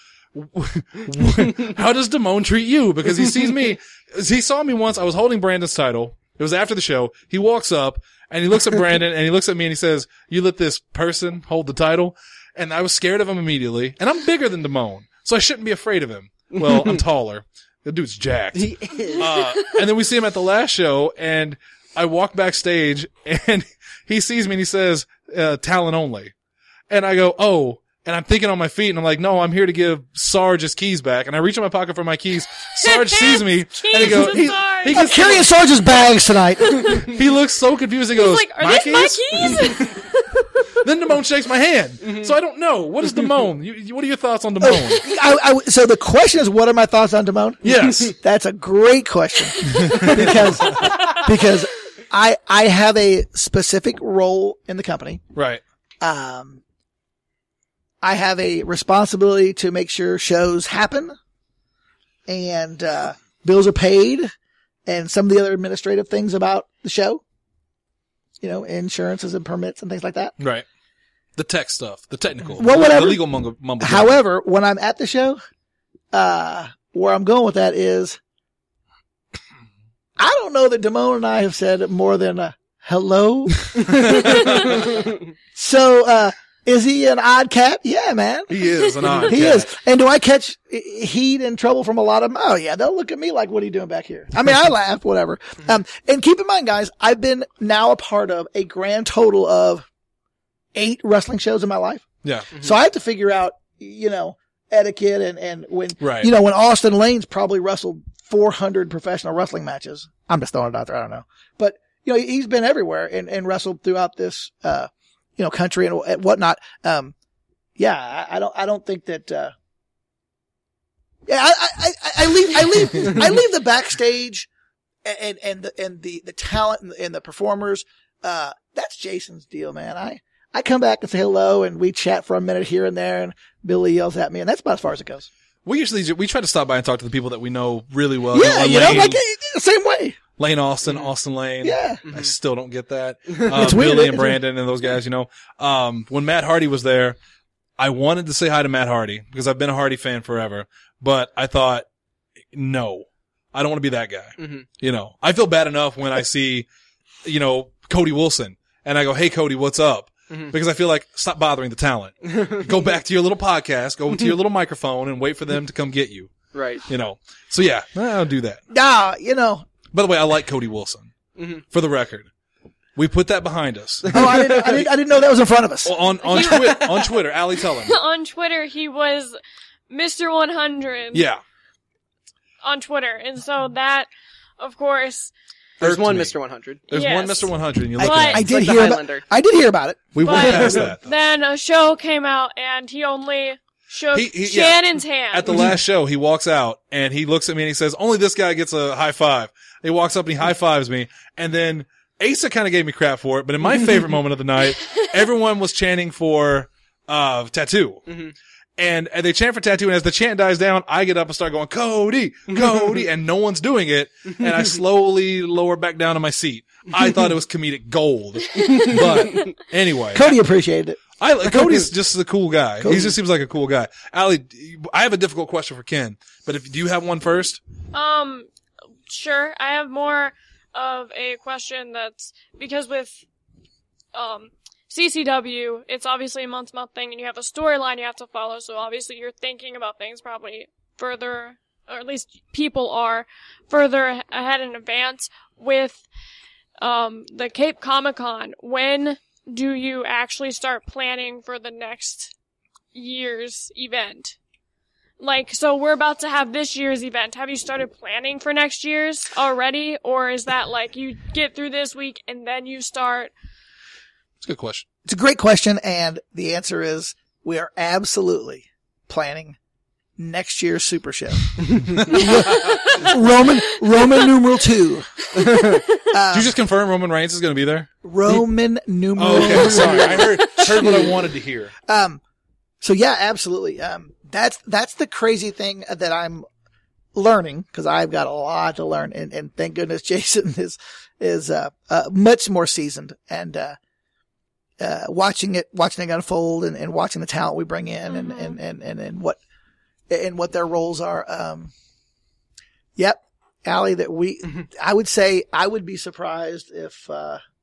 how does Damone treat you? Because he sees me, he saw me once, I was holding Brandon's title. It was after the show. He walks up and he looks at Brandon and he looks at me and he says, you let this person hold the title? And I was scared of him immediately. And I'm bigger than Damone, so I shouldn't be afraid of him. Well, I'm taller. The dude's jacked. He is. And then we see him at the last show and I walk backstage and he sees me and he says, talent only. And I go, oh. And I'm thinking on my feet and I'm like, no, I'm here to give Sarge his keys back. And I reach in my pocket for my keys. Sarge sees me and he goes, I'm carrying Sarge's bags tonight. He looks so confused. He goes, like, are these my keys? Then Damone shakes my hand. Mm-hmm. So I don't know. What is Damone? What are your thoughts on Damone? So the question is, what are my thoughts on Damone? Yes. That's a great question. because I have a specific role in the company. Right. I have a responsibility to make sure shows happen and, bills are paid and some of the other administrative things about the show, insurances and permits and things like that. Right. The tech stuff, the technical, whatever. The legal mumble. However, when I'm at the show, where I'm going with that is, I don't know that Damone and I have said more than hello. So, is he an odd cat? Yeah, man. He is an odd cat. He is. And do I catch heat and trouble from a lot of them? Oh yeah, they'll look at me like, what are you doing back here? I mean, I laugh, whatever. And keep in mind, guys, I've been now a part of a grand total of 8 wrestling shows in my life. Yeah. Mm-hmm. So I have to figure out, etiquette and when, right. When Austin Lane's probably wrestled 400 professional wrestling matches. I'm just throwing it out there. I don't know. But, he's been everywhere and wrestled throughout this, country and whatnot. Yeah, I don't think that, yeah, I leave the backstage and the talent and the performers. That's Jason's deal, man. I come back and say hello and we chat for a minute here and there and Billy yells at me and that's about as far as it goes. We try to stop by and talk to the people that we know really well. Yeah, Lane, the same way. Lane Austin, Austin Lane. Yeah. I still don't get that. It's weird, Billy and Brandon and those guys, when Matt Hardy was there, I wanted to say hi to Matt Hardy because I've been a Hardy fan forever, but I thought, no, I don't want to be that guy. Mm-hmm. I feel bad enough when I see, Cody Wilson and I go, hey, Cody, what's up? Mm-hmm. Because I feel like, stop bothering the talent. Go back to your little podcast, go to your little microphone and wait for them to come get you. Right. So yeah, I don't do that. Nah, By the way, I like Cody Wilson. Mm-hmm. For the record. We put that behind us. Oh, I didn't know that was in front of us. On Twitter, Allie, tell him. On Twitter, he was Mr. 100. Yeah. On Twitter. And so that, of course. There's irked one me. Mr. 100. There's Yes. one Mr. 100 and you look But- at I him. did like the hear about. Highlander. I did hear about it. We went But past that. Though. then a show came out and he only shook He- Shannon's hand. At the last show, he walks out and he looks at me and he says, only this guy gets a high five. He walks up and he high fives me. And then Asa kind of gave me crap for it. But in my favorite moment of the night, everyone was chanting for, Tattoo. Mm-hmm. And they chant for Tattoo. And as the chant dies down, I get up and start going, Cody, Cody. And no one's doing it. And I slowly lower back down to my seat. I thought it was comedic gold. But anyway. Cody appreciated it. Cody's just a cool guy. Cody. He just seems like a cool guy. Allie, I have a difficult question for Ken, but do you have one first? Sure. I have more of a question that's because with CCW, it's obviously a month-to-month thing, and you have a storyline you have to follow. So obviously, you're thinking about things probably further, or at least people are further ahead in advance. With the Cape Comic-Con, when do you actually start planning for the next year's event? Like, so we're about to have this year's event. Have you started planning for next year's already? Or is that like you get through this week and then you start? It's a good question. It's a great question, and the answer is we are absolutely planning next year's Super Show. Roman numeral 2. Did you just confirm Roman Reigns is going to be there? Roman numeral. Oh, okay. Sorry. I heard what I wanted to hear. So yeah, absolutely. That's the crazy thing that I'm learning, because I've got a lot to learn, and thank goodness Jason is much more seasoned, and watching it unfold and watching the talent we bring in and what their roles are. Yep. Allie, I would say I would be surprised if,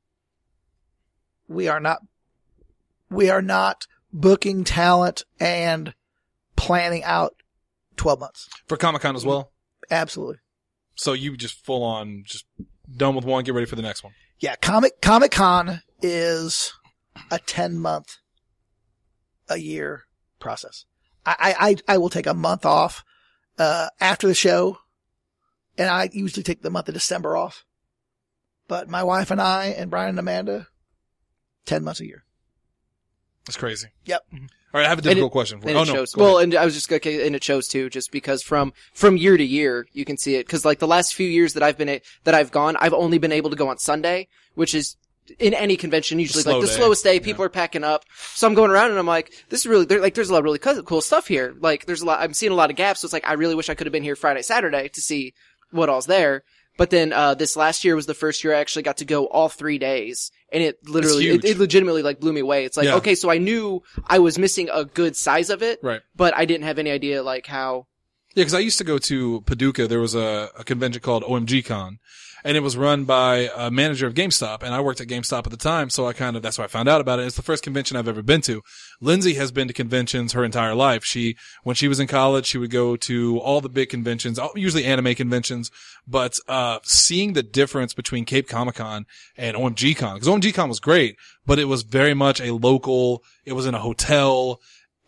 we are not booking talent and planning out 12 months. For Comic-Con as well? Absolutely. So you just full on, just done with one, get ready for the next one. Yeah. Comic-Con is a 10-month a year process. I will take a month off, after the show, and I usually take the month of December off. But my wife and I and Brian and Amanda, 10 months a year. That's crazy. Yep. All right, I have a difficult question for you. And it shows. Well, and I was just gonna, and it shows too, just because from year to year, you can see it. Cause like the last few years that I've gone, I've only been able to go on Sunday, which is in any convention, usually like the slowest day. People are packing up. So I'm going around and I'm like, this is really, there's a lot of really cool stuff here. Like I'm seeing a lot of gaps. So it's like, I really wish I could have been here Friday, Saturday to see what all's there. But then, this last year was the first year I actually got to go all 3 days. And it literally, it legitimately like blew me away. It's like, okay, so I knew I was missing a good size of it. Right. But I didn't have any idea like how. Yeah, because I used to go to Paducah. There was a convention called OMG Con, and it was run by a manager of GameStop, and I worked at GameStop at the time, so that's why I found out about it. It's the first convention I've ever been to. Lindsay has been to conventions her entire life. When she was in college, she would go to all the big conventions, usually anime conventions, but seeing the difference between Cape Comic-Con and OMG Con, because OMG Con was great, but it was very much a local, it was in a hotel,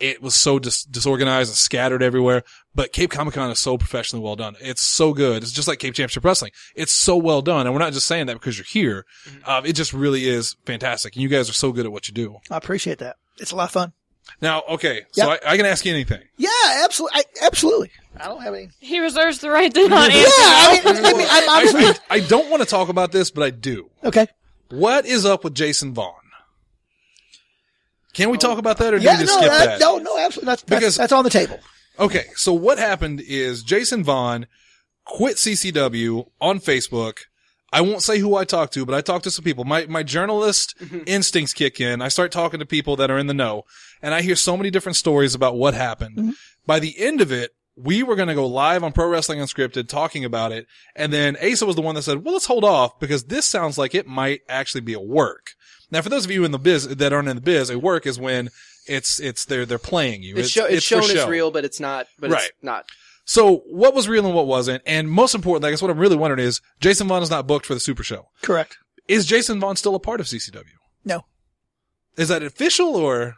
it was so disorganized and scattered everywhere. But Cape Comic Con is so professionally well done. It's so good. It's just like Cape Championship Wrestling. It's so well done. And we're not just saying that because you're here. It just really is fantastic. And you guys are so good at what you do. I appreciate that. It's a lot of fun. Now, okay. So Yep. I can ask you anything. Yeah, absolutely. Absolutely. I don't have any. He reserves the right to not answer. I'm obviously I don't want to talk about this, but I do. okay. What is up with Jason Vaughn? Can we talk about that, or do Yeah, we just no, skip that? no, absolutely. Because- That's on the table. Okay, so what happened is Jason Vaughn quit CCW on Facebook. I won't say who I talked to, but I talked to some people. My journalist instincts kick in. I start talking to people that are in the know, and I hear so many different stories about what happened. By the end of it, we were going to go live on Pro Wrestling Unscripted talking about it, and then Asa was the one that said, well, let's hold off because this sounds like it might actually be a work. Now, for those of you in the biz that aren't in the biz, a work is when they're playing you. It's for shown show. as real, but it's not. But Right. it's not. So what was real and what wasn't? And most importantly, I guess what I'm really wondering is Jason Vaughn is not booked for the Super Show. Correct. Is Jason Vaughn still a part of CCW? No. Is that official or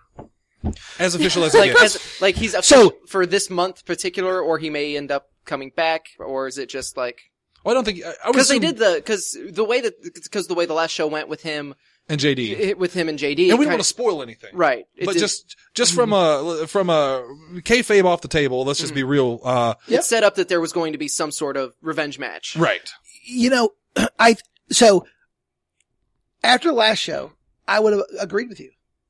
as official as it Like, gets? like he's So- official for this month particular, or he may end up coming back, or is it just like Well, I don't think I would because they assume- did because the way the last show went with him and JD, and JD, and we don't kind- want to spoil anything, right? It But did- just from a kayfabe off the table, let's just be real. it's set up that there was going to be some sort of revenge match. Right. You know, so after the last show, I would have agreed with you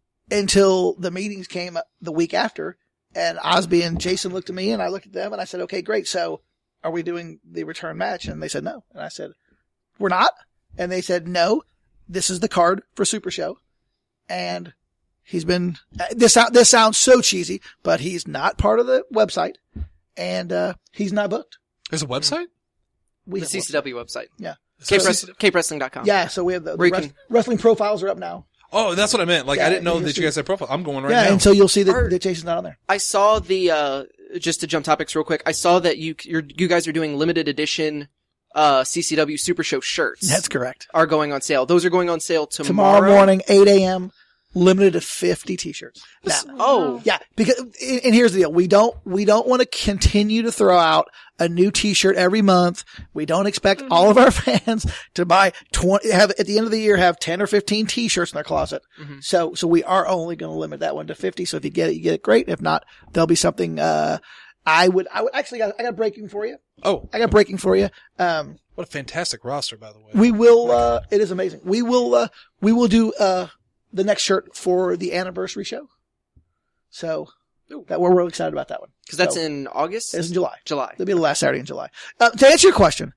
until the meetings came the week after, and Osby and Jason looked at me, and I looked at them, and I said, "Okay, great. So, are we doing the return match?" And they said no, and I said, "We're not." And they said, "No, this is the card for Super Show," and he's been. This sounds so cheesy, but he's not part of the website, and he's not booked. There's a website. We The have one. CCW website, Yeah. CapeWrestling.com. Yeah, so we have the Where you can- wrestling profiles are up now. Oh, that's what I meant. Like Yeah, I didn't know you'll that see. you guys had profile. I'm going right Yeah, now. and so you'll see Are- that Jason's not on there. I saw the just to jump topics real quick. I saw that you guys are doing limited edition CCW Super Show shirts. That's correct. Are going on sale. Those are going on sale Tomorrow morning, 8 a.m., limited to 50 t-shirts. Now, Oh, yeah, because, and here's the deal. We don't want to continue to throw out a new t-shirt every month. We don't expect all of our fans to buy at the end of the year, have 10 or 15 t-shirts in their closet. So we are only going to limit that one to 50. So if you get it, you get it. Great. If not, there'll be something, I would actually, I got breaking for you. Oh, I got breaking for you. what a fantastic roster, by the way. We will, it is amazing. We will do, the next shirt for the anniversary show. So that we're really excited about that one. because that's So, in August. it's in July. July. It'll be the last Saturday in July. To answer your question,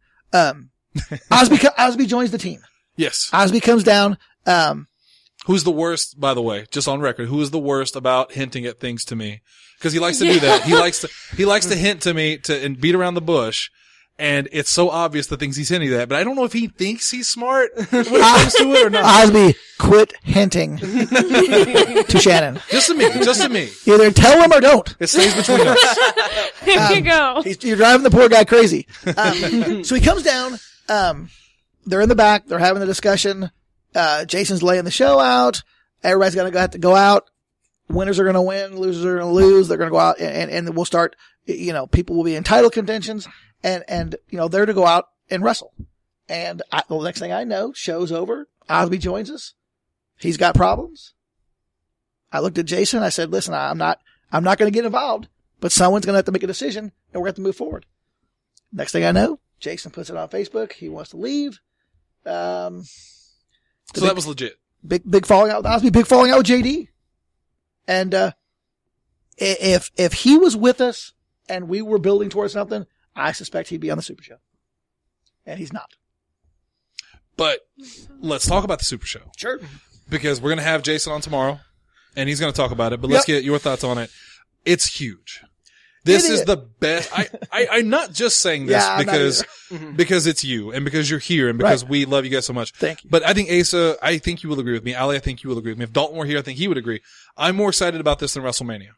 Osby joins the team. Yes. Osby comes down. Who's the worst, by the way, just on record, who is the worst about hinting at things to me? Because he likes to do that. He likes to hint to me and beat around the bush. And it's so obvious the things he's hinting at, but I don't know if he thinks he's smart when it comes to it or not. Osby, quit hinting to Shannon. Just to me. Either tell him or don't. It stays between us. Here you go. You're driving the poor guy crazy. So he comes down. They're in the back. They're having the discussion. Jason's laying the show out. Everybody's going to have to go out. Winners are going to win. Losers are going to lose. They're going to go out and we'll start, people will be in title contentions and, they're to go out and wrestle. And the next thing I know, show's over. Osby joins us. He's got problems. I looked at Jason. I said, listen, I'm not going to get involved, but someone's going to have to make a decision and we're going to have to move forward. Next thing I know, Jason puts it on Facebook. He wants to leave. So that was legit. Big falling out with Osby, big falling out with JD. And, if he was with us and we were building towards something, I suspect he'd be on the Super Show. And he's not. But let's talk about the Super Show. Sure. Because we're going to have Jason on tomorrow and he's going to talk about it, but let's get your thoughts on it. It's huge. This is the best. I'm not just saying this because it's you and because you're here and because we love you guys so much. Thank you. But I think Asa, I think you will agree with me. Ali, I think you will agree with me. If Dalton were here, I think he would agree. I'm more excited about this than WrestleMania.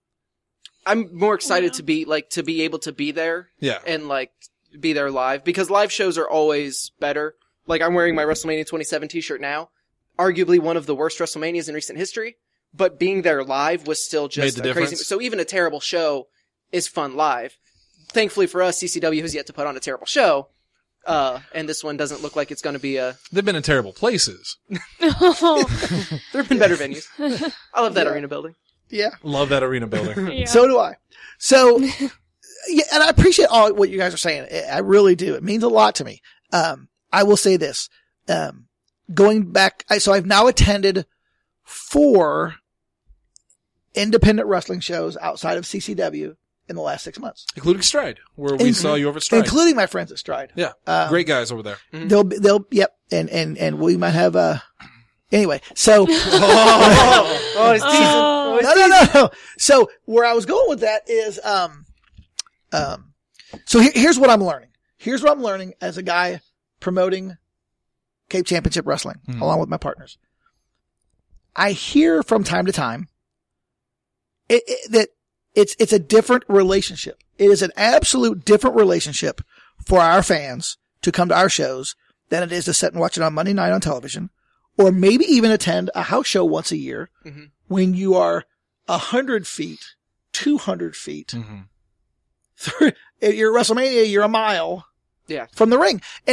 I'm more excited to be able to be there. Yeah. And be there live because live shows are always better. Like I'm wearing my WrestleMania 27 t-shirt now. Arguably one of the worst WrestleManias in recent history but being there live was still just Made the a crazy. difference. So even a terrible show is fun live. Thankfully for us, CCW has yet to put on a terrible show. And this one doesn't look like it's going to be They've been in terrible places. there have been better venues. I love that arena building. Yeah. Love that arena building. Yeah. So do I. So, yeah, and I appreciate all what you guys are saying. I really do. It means a lot to me. I will say this. Going back, so I've now attended 4 independent wrestling shows outside of CCW in the last 6 months, Including Stride, where we saw you over at Stride. including my friends at Stride. Yeah. Great guys over there. Yep. And we might have, anyway, so. Oh, he's teasing. No. So where I was going with that is, so here's what I'm learning. Here's what I'm learning as a guy promoting Cape Championship Wrestling along with my partners. I hear from time to time that it's a different relationship. It is an absolute different relationship for our fans to come to our shows than it is to sit and watch it on Monday night on television, or maybe even attend a house show once a year when you are 100 feet, 200 feet. If you're at WrestleMania, you're a mile from the ring. And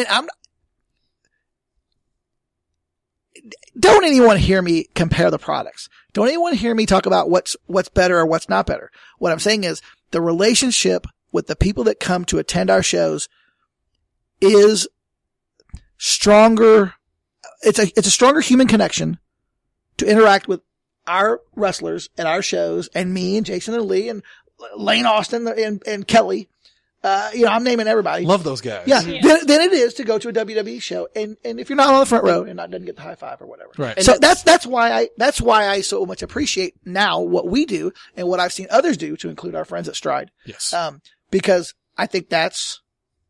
don't anyone hear me compare the products. Don't anyone hear me talk about what's better or what's not better. What I'm saying is the relationship with the people that come to attend our shows is stronger. It's a stronger human connection to interact with our wrestlers at our shows, and me and Jason and Lee and Lane Austin and Kelly. I'm naming everybody. Love those guys. Yeah. Than it is to go to a WWE show. And if you're not on the front row and doesn't get the high five or whatever. Right. So that's why I so much appreciate now what we do and what I've seen others do, to include our friends at Stride. Yes. Because I think that's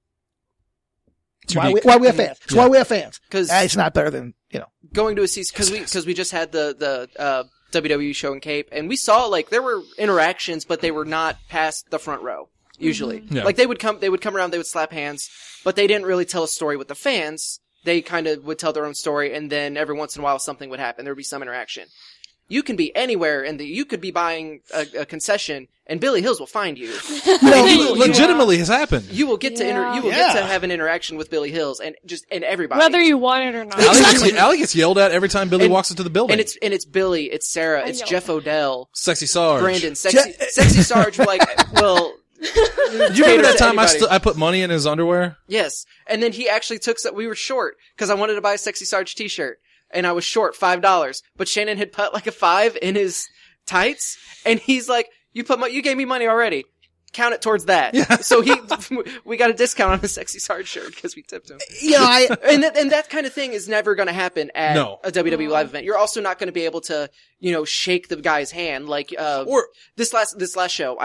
why unique. we have fans. It's why we have fans. 'Cause it's not better than, going to a CC, because we just had the WWE show in Cape, and we saw like there were interactions, but they were not past the front row. Usually, Yeah. like they would come around, they would slap hands, but they didn't really tell a story with the fans. They kind of would tell their own story, and then every once in a while something would happen. There would be some interaction. You can be anywhere, and you could be buying a concession, and Billy Hills will find you. Legitimately has happened. You will get to get to have an interaction with Billy Hills, and everybody, Whether you want it or not. Allie gets yelled at every time Billy walks into the building. and it's Billy, it's Sarah, it's know. Jeff Odell, Sexy Sarge. Brandon, sexy Sarge. Like, well. Did you remember that time I put money in his underwear? Yes. And then he actually took we were short because I wanted to buy a Sexy Sarge t-shirt and I was short $5, but Shannon had put like a 5 in his tights and he's like, you gave me money already. Count it towards that. Yeah. So we got a discount on the Sexy Sarge shirt because we tipped him. And that kind of thing is never going to happen at a WWE live event. You're also not going to be able to, shake the guy's hand like, or this last show,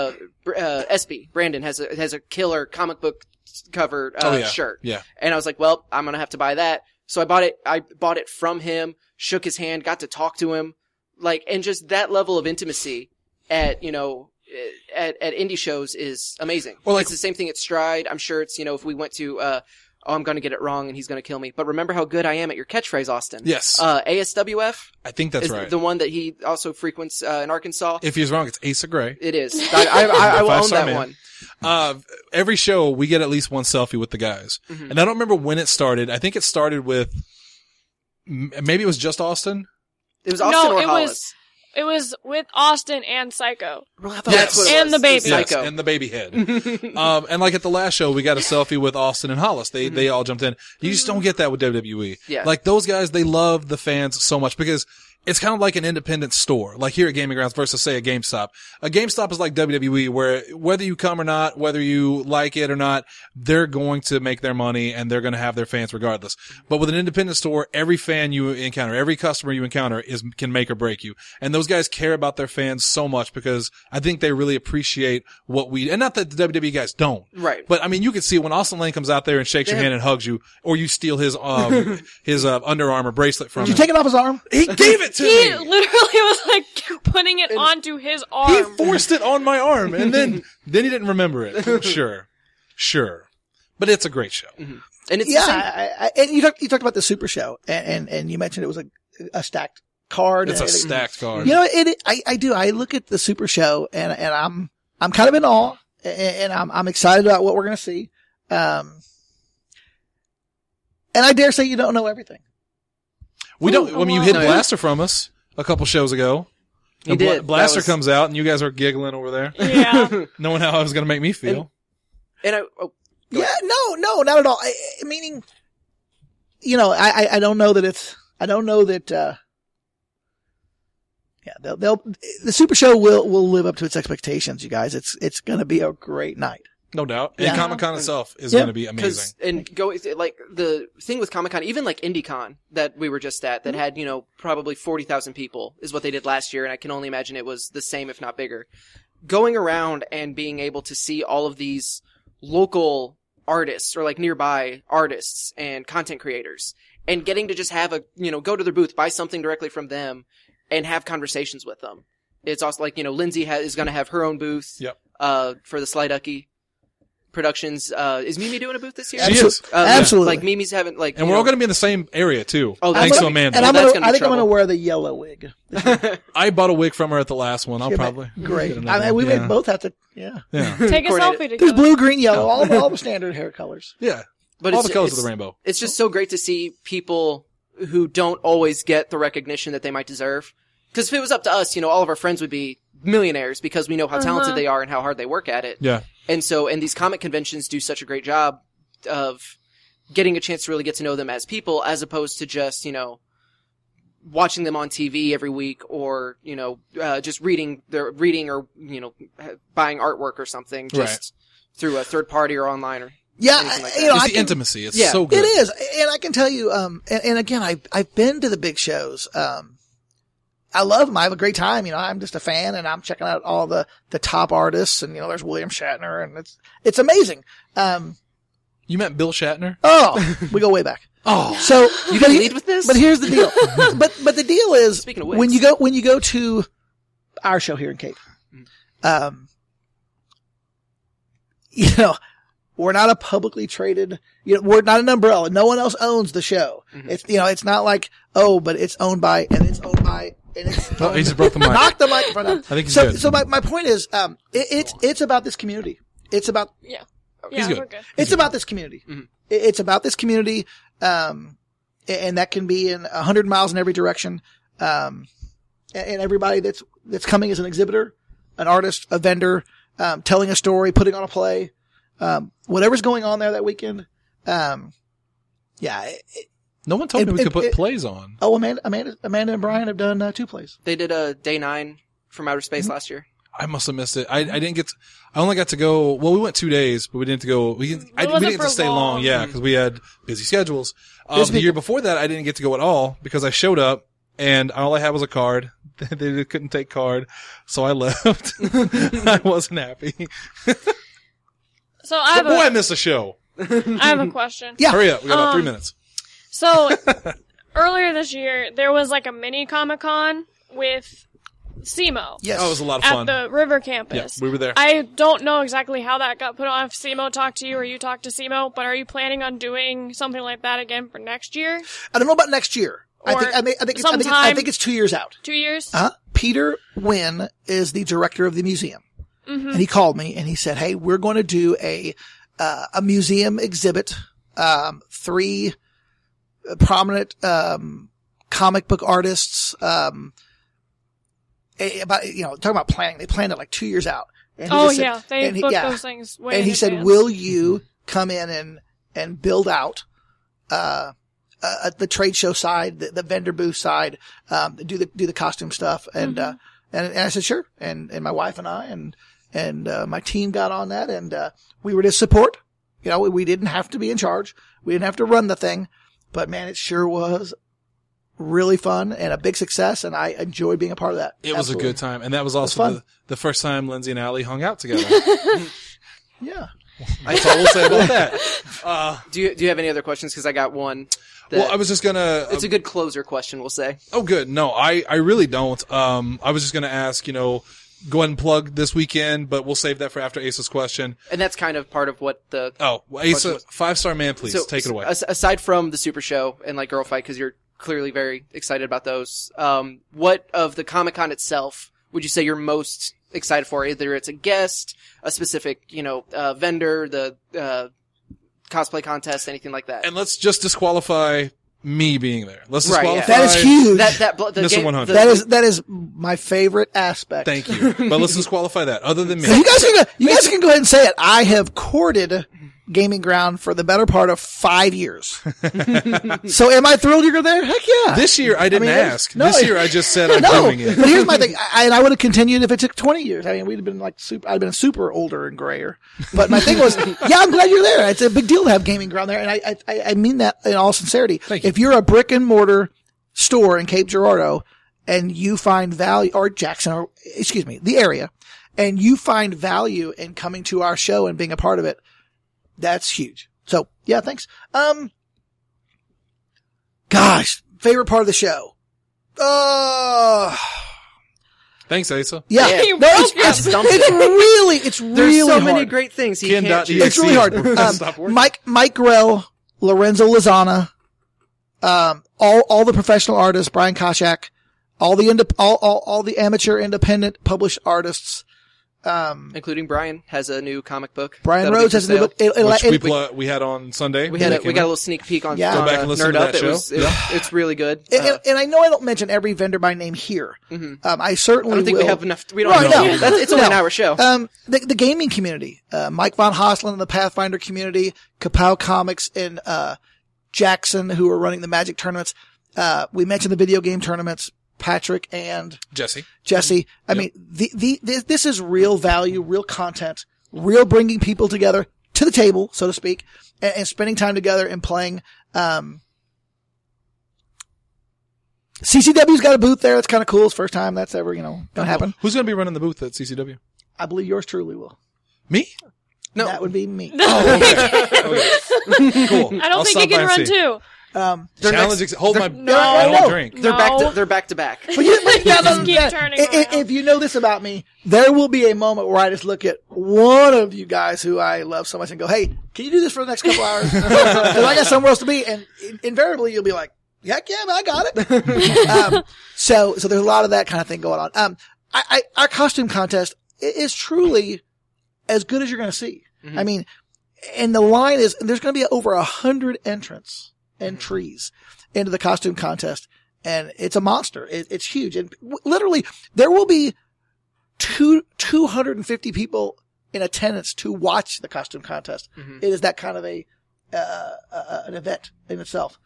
SB, Brandon has a killer comic book cover, shirt. Yeah. And I was like, well, I'm going to have to buy that. So I bought it from him, shook his hand, got to talk to him, and just that level of intimacy at indie shows is amazing. Or it's the same thing at Stride. I'm sure it's, if we went to, I'm going to get it wrong and he's going to kill me. But remember how good I am at your catchphrase, Austin. Yes. ASWF. I think that's is right. The one that he also frequents, in Arkansas. If he's wrong, it's Asa Gray. It is. I will own that one. Every show we get at least one selfie with the guys. Mm-hmm. And I don't remember when it started. I think it started with, maybe it was just Austin. It was Austin or Hollis. It was with Austin and Psycho. That's what it was. And the baby. Yes, Psycho. and the baby head. And at the last show, we got a selfie with Austin and Hollis. They all jumped in. You just don't get that with WWE. Yeah. Like those guys, they love the fans so much because it's kind of like an independent store, like here at Gaming Grounds versus say a GameStop. A GameStop is like WWE where whether you come or not, whether you like it or not, they're going to make their money and they're going to have their fans regardless. But with an independent store, every fan you encounter, every customer you encounter can make or break you. And those guys care about their fans so much because I think they really appreciate what and not that the WWE guys don't. Right. But I mean, you can see when Austin Lane comes out there and shakes your hand and hugs you, or you steal his Under Armour bracelet from him. Did you take it off his arm? He gave it to He me. literally was like putting it onto his arm. He forced it on my arm, and then he didn't remember it. Sure. But it's a great show. Mm-hmm. And it's the same. And you talked about the Super Show, and you mentioned it was a stacked card. It's a and everything. stacked card. You know, I do. I look at the Super Show and I'm kind of in awe and I'm excited about what we're going to see. And I dare say you don't know everything. We don't. I mean, you hid No, Blaster from us a couple shows ago. You And did. Blaster That was- comes out, and you guys are giggling over there, Yeah. knowing how it was going to make me feel. And Yeah, no, not at all. Meaning, you know, I don't know that I don't know that, yeah, the Super Show will live up to its expectations, you guys. It's going to be a great night. No doubt. And Yeah. Comic-Con itself is Yeah. going to be amazing. like the thing with Comic-Con, even like IndieCon that we were just at, that had, you know, probably 40,000 people is what they did last year. And I can only imagine it was the same, if not bigger. Going around and being able to see all of these local artists or like nearby artists and content creators and getting to just have go to their booth, buy something directly from them and have conversations with them. It's also like, Lindsay is going to have her own booth. Yep. For the Sly Ducky Productions. Is Mimi doing a booth this year? She is. Absolutely. Like Mimi's having like, And we're all going to be in the same area, too. Oh, Thanks that's to gonna be- Amanda. And Well, that's gonna I be think I'm going to trouble. wear the yellow wig. I bought a wig from her at the last one. I'll Yeah, probably. Great. get another I mean, we one. may both have to, yeah. Yeah. Take a Coordinate selfie it. There's together. blue, green, yellow, all the standard hair colors. Yeah. But All it's, the colors of it's- the rainbow. It's just so great to see people who don't always get the recognition that they might deserve. Because if it was up to us, all of our friends would be millionaires because we know how talented they are and how hard they work at it. Yeah. And these comic conventions do such a great job of getting a chance to really get to know them as people, as opposed to just, watching them on TV every week or, just reading or, buying artwork or something just through a third party or online or Yeah, anything like you that. know, It's I the can- intimacy. It's Yeah. so good. It is, and I can tell you, and again, I've been to the big shows. I love them. I have a great time. I'm just a fan, and I'm checking out all the top artists, and there's William Shatner, and it's amazing. You met Bill Shatner? Oh, we go way back. Oh. So You can lead with this? but here's the deal. but the deal is Speaking of wigs. when you go to our show here in Cape, we're not a publicly traded, we're not an umbrella. No one else owns the show. Mm-hmm. It's, it's not like, but it's owned by, and it's owned by, and it's, Oh, he just broke the mic. knock the microphone out. I think he's so, good. so my point is, it's about this community. It's about, Yeah. He's Yeah, good. we're good. it's about this community. Mhm. It's about this community. And that can be in 100 miles in every direction. And everybody that's coming as an exhibitor, an artist, a vendor, telling a story, putting on a play, whatever's going on there that weekend. No one told me we could put plays on. Amanda and Brian have done 2 plays. They did a Day 9 from Outer Space last year. I must have missed it. I didn't get to, I only got to go, well, we went 2 days, but we didn't go, we didn't wasn't get to for stay long. long. Yeah, because we had busy schedules. This The week- year before that, I didn't get to go at all because I showed up and all I had was a card. They couldn't take card. So I left. I wasn't happy. So I But boy, I missed the show. have a question. Yeah. Hurry up. We got about 3 minutes. So earlier this year, there was like a mini Comic-Con with SEMO Yes. Oh, it was a lot of at fun. the River Yeah, campus. we were there. I don't know exactly how that got put on. If SEMO talked to you or you talked to SEMO, but are you planning on doing something like that again for next year? I don't know about next year. I Or think it's 2 years out. 2 years? Peter Wynn is the director of the museum. Mm-hmm. And he called me and he said, "Hey, we're going to do a museum exhibit, 3 prominent, comic book artists, about, talking about planning. They planned it like 2 years out. And he Oh just said- yeah, they and he- book yeah. those things way And in he said, advance. "Will you come in and build out, the trade show side, the vendor booth side, do the costume stuff?" And, and I said, sure. And my wife and I and my team got on that and, we were to support, we didn't have to be in charge. We didn't have to run the thing, but man, it sure was really fun and a big success. And I enjoyed being a part of that. It was a good time. And that was also fun. the first time Lindsay and Allie hung out together. Yeah. That's all we'll say about that. Do you have any other questions? Because I got one. Well, I was just gonna. It's a good closer question, we'll say. Oh, good. No, I really don't. I was just gonna ask, go ahead and plug this weekend, but we'll save that for after Asa's question. And that's kind of part of what the... Oh, well, Asa, 5-star man, please So, take it away. Aside from the Super Show and like Girl Fight, because you're clearly very excited about those. What of the Comic-Con itself would you say you're most excited for? Either it's a guest, a specific, vendor, the cosplay contest, anything like that. And let's just disqualify me being there. Let's Right, disqualify. yeah. That is huge. The Mr. game- 100. That is my favorite aspect. Thank you. But let's disqualify that. Other than me. So you guys can go ahead and say it. I have courted Gaming Ground for the better part of 5 years. So am I thrilled you're there? Heck yeah. This year I didn't mean, ask. no, This year I just said I'm no, doing it. but here's my thing. I would have continued if it took 20 years. I mean, we'd have been like I'd been super older and grayer. But my thing was, yeah, I'm glad you're there. It's a big deal to have Gaming Ground there. And I mean that in all sincerity. Thank you. If you're a brick and mortar store in Cape Girardeau and you find value, or Jackson, or excuse me, the area, and you find value in coming to our show and being a part of it, that's huge. So yeah, thanks. Gosh, favorite part of the show. Thanks, Asa. Yeah. Yeah. You No, broke us. it's really There's so many hard. great things he Ken can't dot choose. DXC. It's really hard. Stop working. Mike Grell, Lorenzo Lozana, all the professional artists, Brian Koschak, all the amateur independent published artists. Including Brian has a new comic book. Brian that'll be Rhodes for has a new sale. book. Which we had on Sunday. We got a little sneak peek on, Yeah. on Go back and listen Nerd to Up. that show. It's really good. And I know I don't mention every vendor by name here. I certainly I don't think will. we have enough. We don't. Right, have no. enough. It's only an No. hour show. The gaming community, Mike Von Hoslen and the Pathfinder community, Kapow Comics in, Jackson, who are running the Magic tournaments. We mentioned the video game tournaments, Patrick and Jesse. I mean, this is real value, real content, real bringing people together to the table, so to speak, and spending time together and playing. CCW's got a booth there. It's kind of cool. It's the first time that's ever, gonna happen. Who's going to be running the booth at CCW? I believe yours truly will. Me? No. That would be me. Cool. I don't think you can run two. Challenge. Hold my. No. I No. don't drink. They're back. No. They're back to back. But no, keep turning around. if you know this about me, there will be a moment where I just look at one of you guys who I love so much and go, "Hey, can you do this for the next couple hours? Because I got somewhere else to be." And invariably, you'll be like, "Heck yeah, man, I got it." So there's a lot of that kind of thing going on. Our costume contest is truly as good as you're going to see. Mm-hmm. I mean, and the line is, there's going to be over 100 entries into the costume contest. And it's a monster. It's huge. And literally, there will be 250 people in attendance to watch the costume contest. Mm-hmm. It is that kind of an event in itself.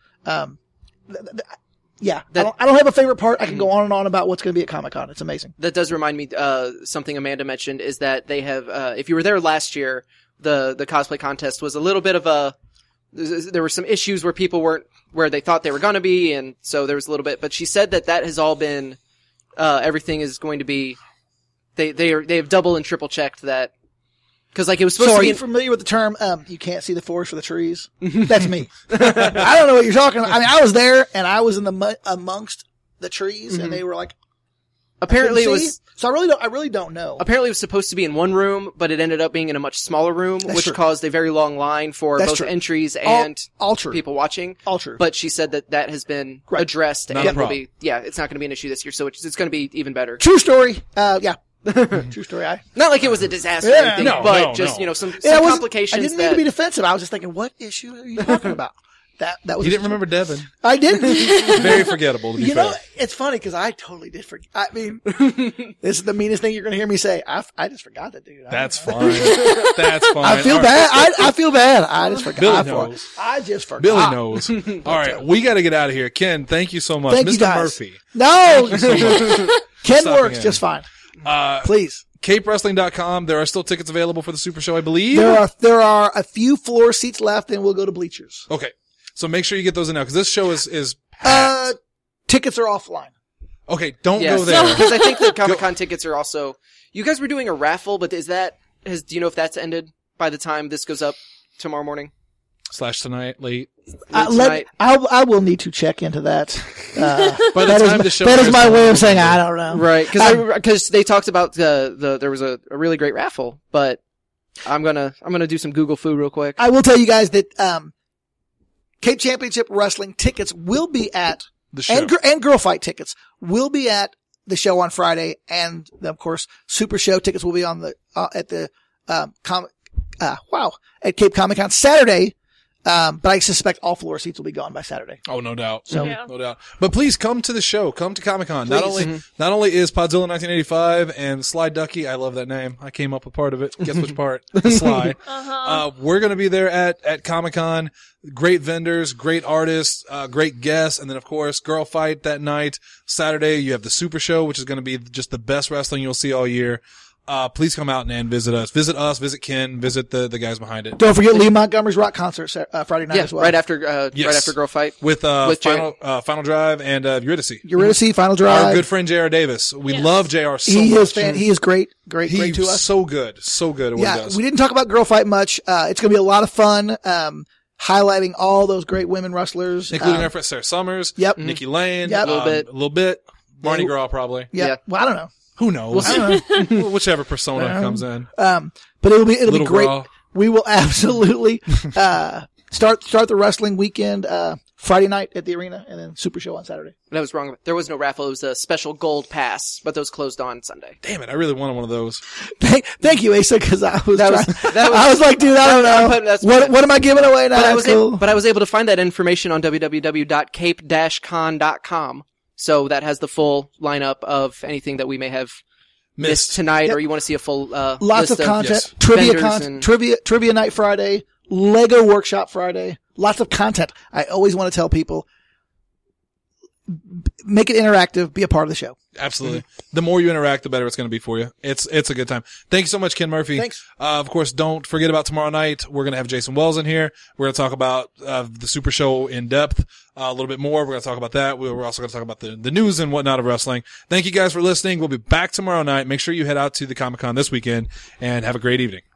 Yeah. I don't have a favorite part. I can go on and on about what's going to be at Comic-Con. It's amazing. That does remind me, something Amanda mentioned is that they have, if you were there last year, the cosplay contest was a little bit of there were some issues where people weren't where they thought they were going to be. And so there was a little bit, but she said that has all been, everything is going to be, they have double and triple checked that. Cause like it was supposed So to are be. you familiar with the term, you can't see the forest for the trees? That's me. I don't know what you're talking about. I mean, I was there and I was in amongst the trees and they were like, Apparently it couldn't was. see. So I really don't know. Apparently it was supposed to be in one room, but it ended up being in a much smaller room, which true. caused a very long line for That's both true. entries and all true. people watching. All true. But she said that has been Right. addressed Not a and will problem. be, it's not going to be an issue this year, so it's going to be even better. True story. Yeah. True story. Not like it was a disaster or Yeah, anything, no, but no, just, no. some I complications didn't mean that. to be defensive. I was just thinking, what issue are you talking about? That was. You didn't remember Devin. I didn't. Very forgettable, to be You fair. know, it's funny because I totally did forget. I mean, this is the meanest thing you're going to hear me say. I just forgot that, dude. That's fine. That's fine. I feel All right. bad. I feel bad. I just forgot. Billy knows. I just forgot. Billy knows. All right, we got to get out of here. Ken, thank you so much. Thank Mr. you guys. Murphy. No, So much. Ken Stopping works in. just fine. Please. CapeWrestling.com. There are still tickets available for the Super Show, I believe. There are a few floor seats left, and we'll go to bleachers. Okay. So make sure you get those in now, because this show is packed. Tickets are offline. Okay, don't Yes. go there. Because I think the Comic-Con tickets are also, you guys were doing a raffle, but do you know if that's ended by the time this goes up tomorrow morning? / tonight, late. Tonight? I will need to check into that. By the time the show that is airs my way tomorrow, of saying I don't know. Right. Because they talked about there was a really great raffle, but I'm gonna do some Google foo real quick. I will tell you guys that Cape Championship Wrestling tickets will be at The show. and Girl Fight tickets will be at the show on Friday, and of course, Super Show tickets will be on the at Cape Comic Con Saturday. But I suspect all floor seats will be gone by Saturday. Oh, no doubt. So- Yeah. No doubt. But please come to the show. Come to Comic-Con. Not Please. only is Podzilla 1985 and Sly Ducky, I love that name. I came up with part of it. Guess which part? Sly. We're going to be there at Comic-Con. Great vendors, great artists, great guests. And then, of course, Girl Fight that night. Saturday, you have the Super Show, which is going to be just the best wrestling you'll see all year. Please come out and visit us. Visit Ken, visit the guys behind it. Don't forget Lee Montgomery's rock concert Friday night Yeah, as well. right after Girl Fight. With Jay. Final Drive and Eurydice. Eurydice, Final Drive. Our good friend J.R. Davis. We Yes. love J.R. so He much. He is great to He's us. so good at what he Yeah, does. we didn't talk about Girl Fight much. It's going to be a lot of fun. Highlighting all those great women wrestlers. Including our friend Sarah Summers. Yep. Nikki Lane. Yep. A little bit. A little bit. Barney Yeah. Girl probably. Yeah. Yeah. Well, I don't know. Who knows? I don't know. Whichever persona comes in. But it'll be Little great. Raw. We will absolutely start the wrestling weekend Friday night at the arena, and then Super Show on Saturday. I was wrong. There was no raffle. It was a special gold pass, but those closed on Sunday. Damn it! I really wanted one of those. Thank you, Asa, because I was That was- that was- I was like, dude, I don't know that's- what am I giving away now? But That's I was able to find that information on www.cape-con.com. So that has the full lineup of anything that we may have missed tonight, or you want to see a full Lots list of content, yes, trivia vendors content, and- trivia night Friday, Lego workshop Friday. Lots of content. I always want to tell people, make it interactive, be a part of the show. Absolutely. The more you interact, the better it's going to be for you. It's a good time. Thank you so much, Ken Murphy. Thanks. Of course, don't forget about tomorrow night. We're going to have Jason Wells in here. We're going to talk about the Super Show in depth a little bit more. We're going to talk about that. We're also going to talk about the news and whatnot of wrestling. Thank you guys for listening. We'll be back tomorrow night. Make sure you head out to the Comic-Con this weekend and have a great evening.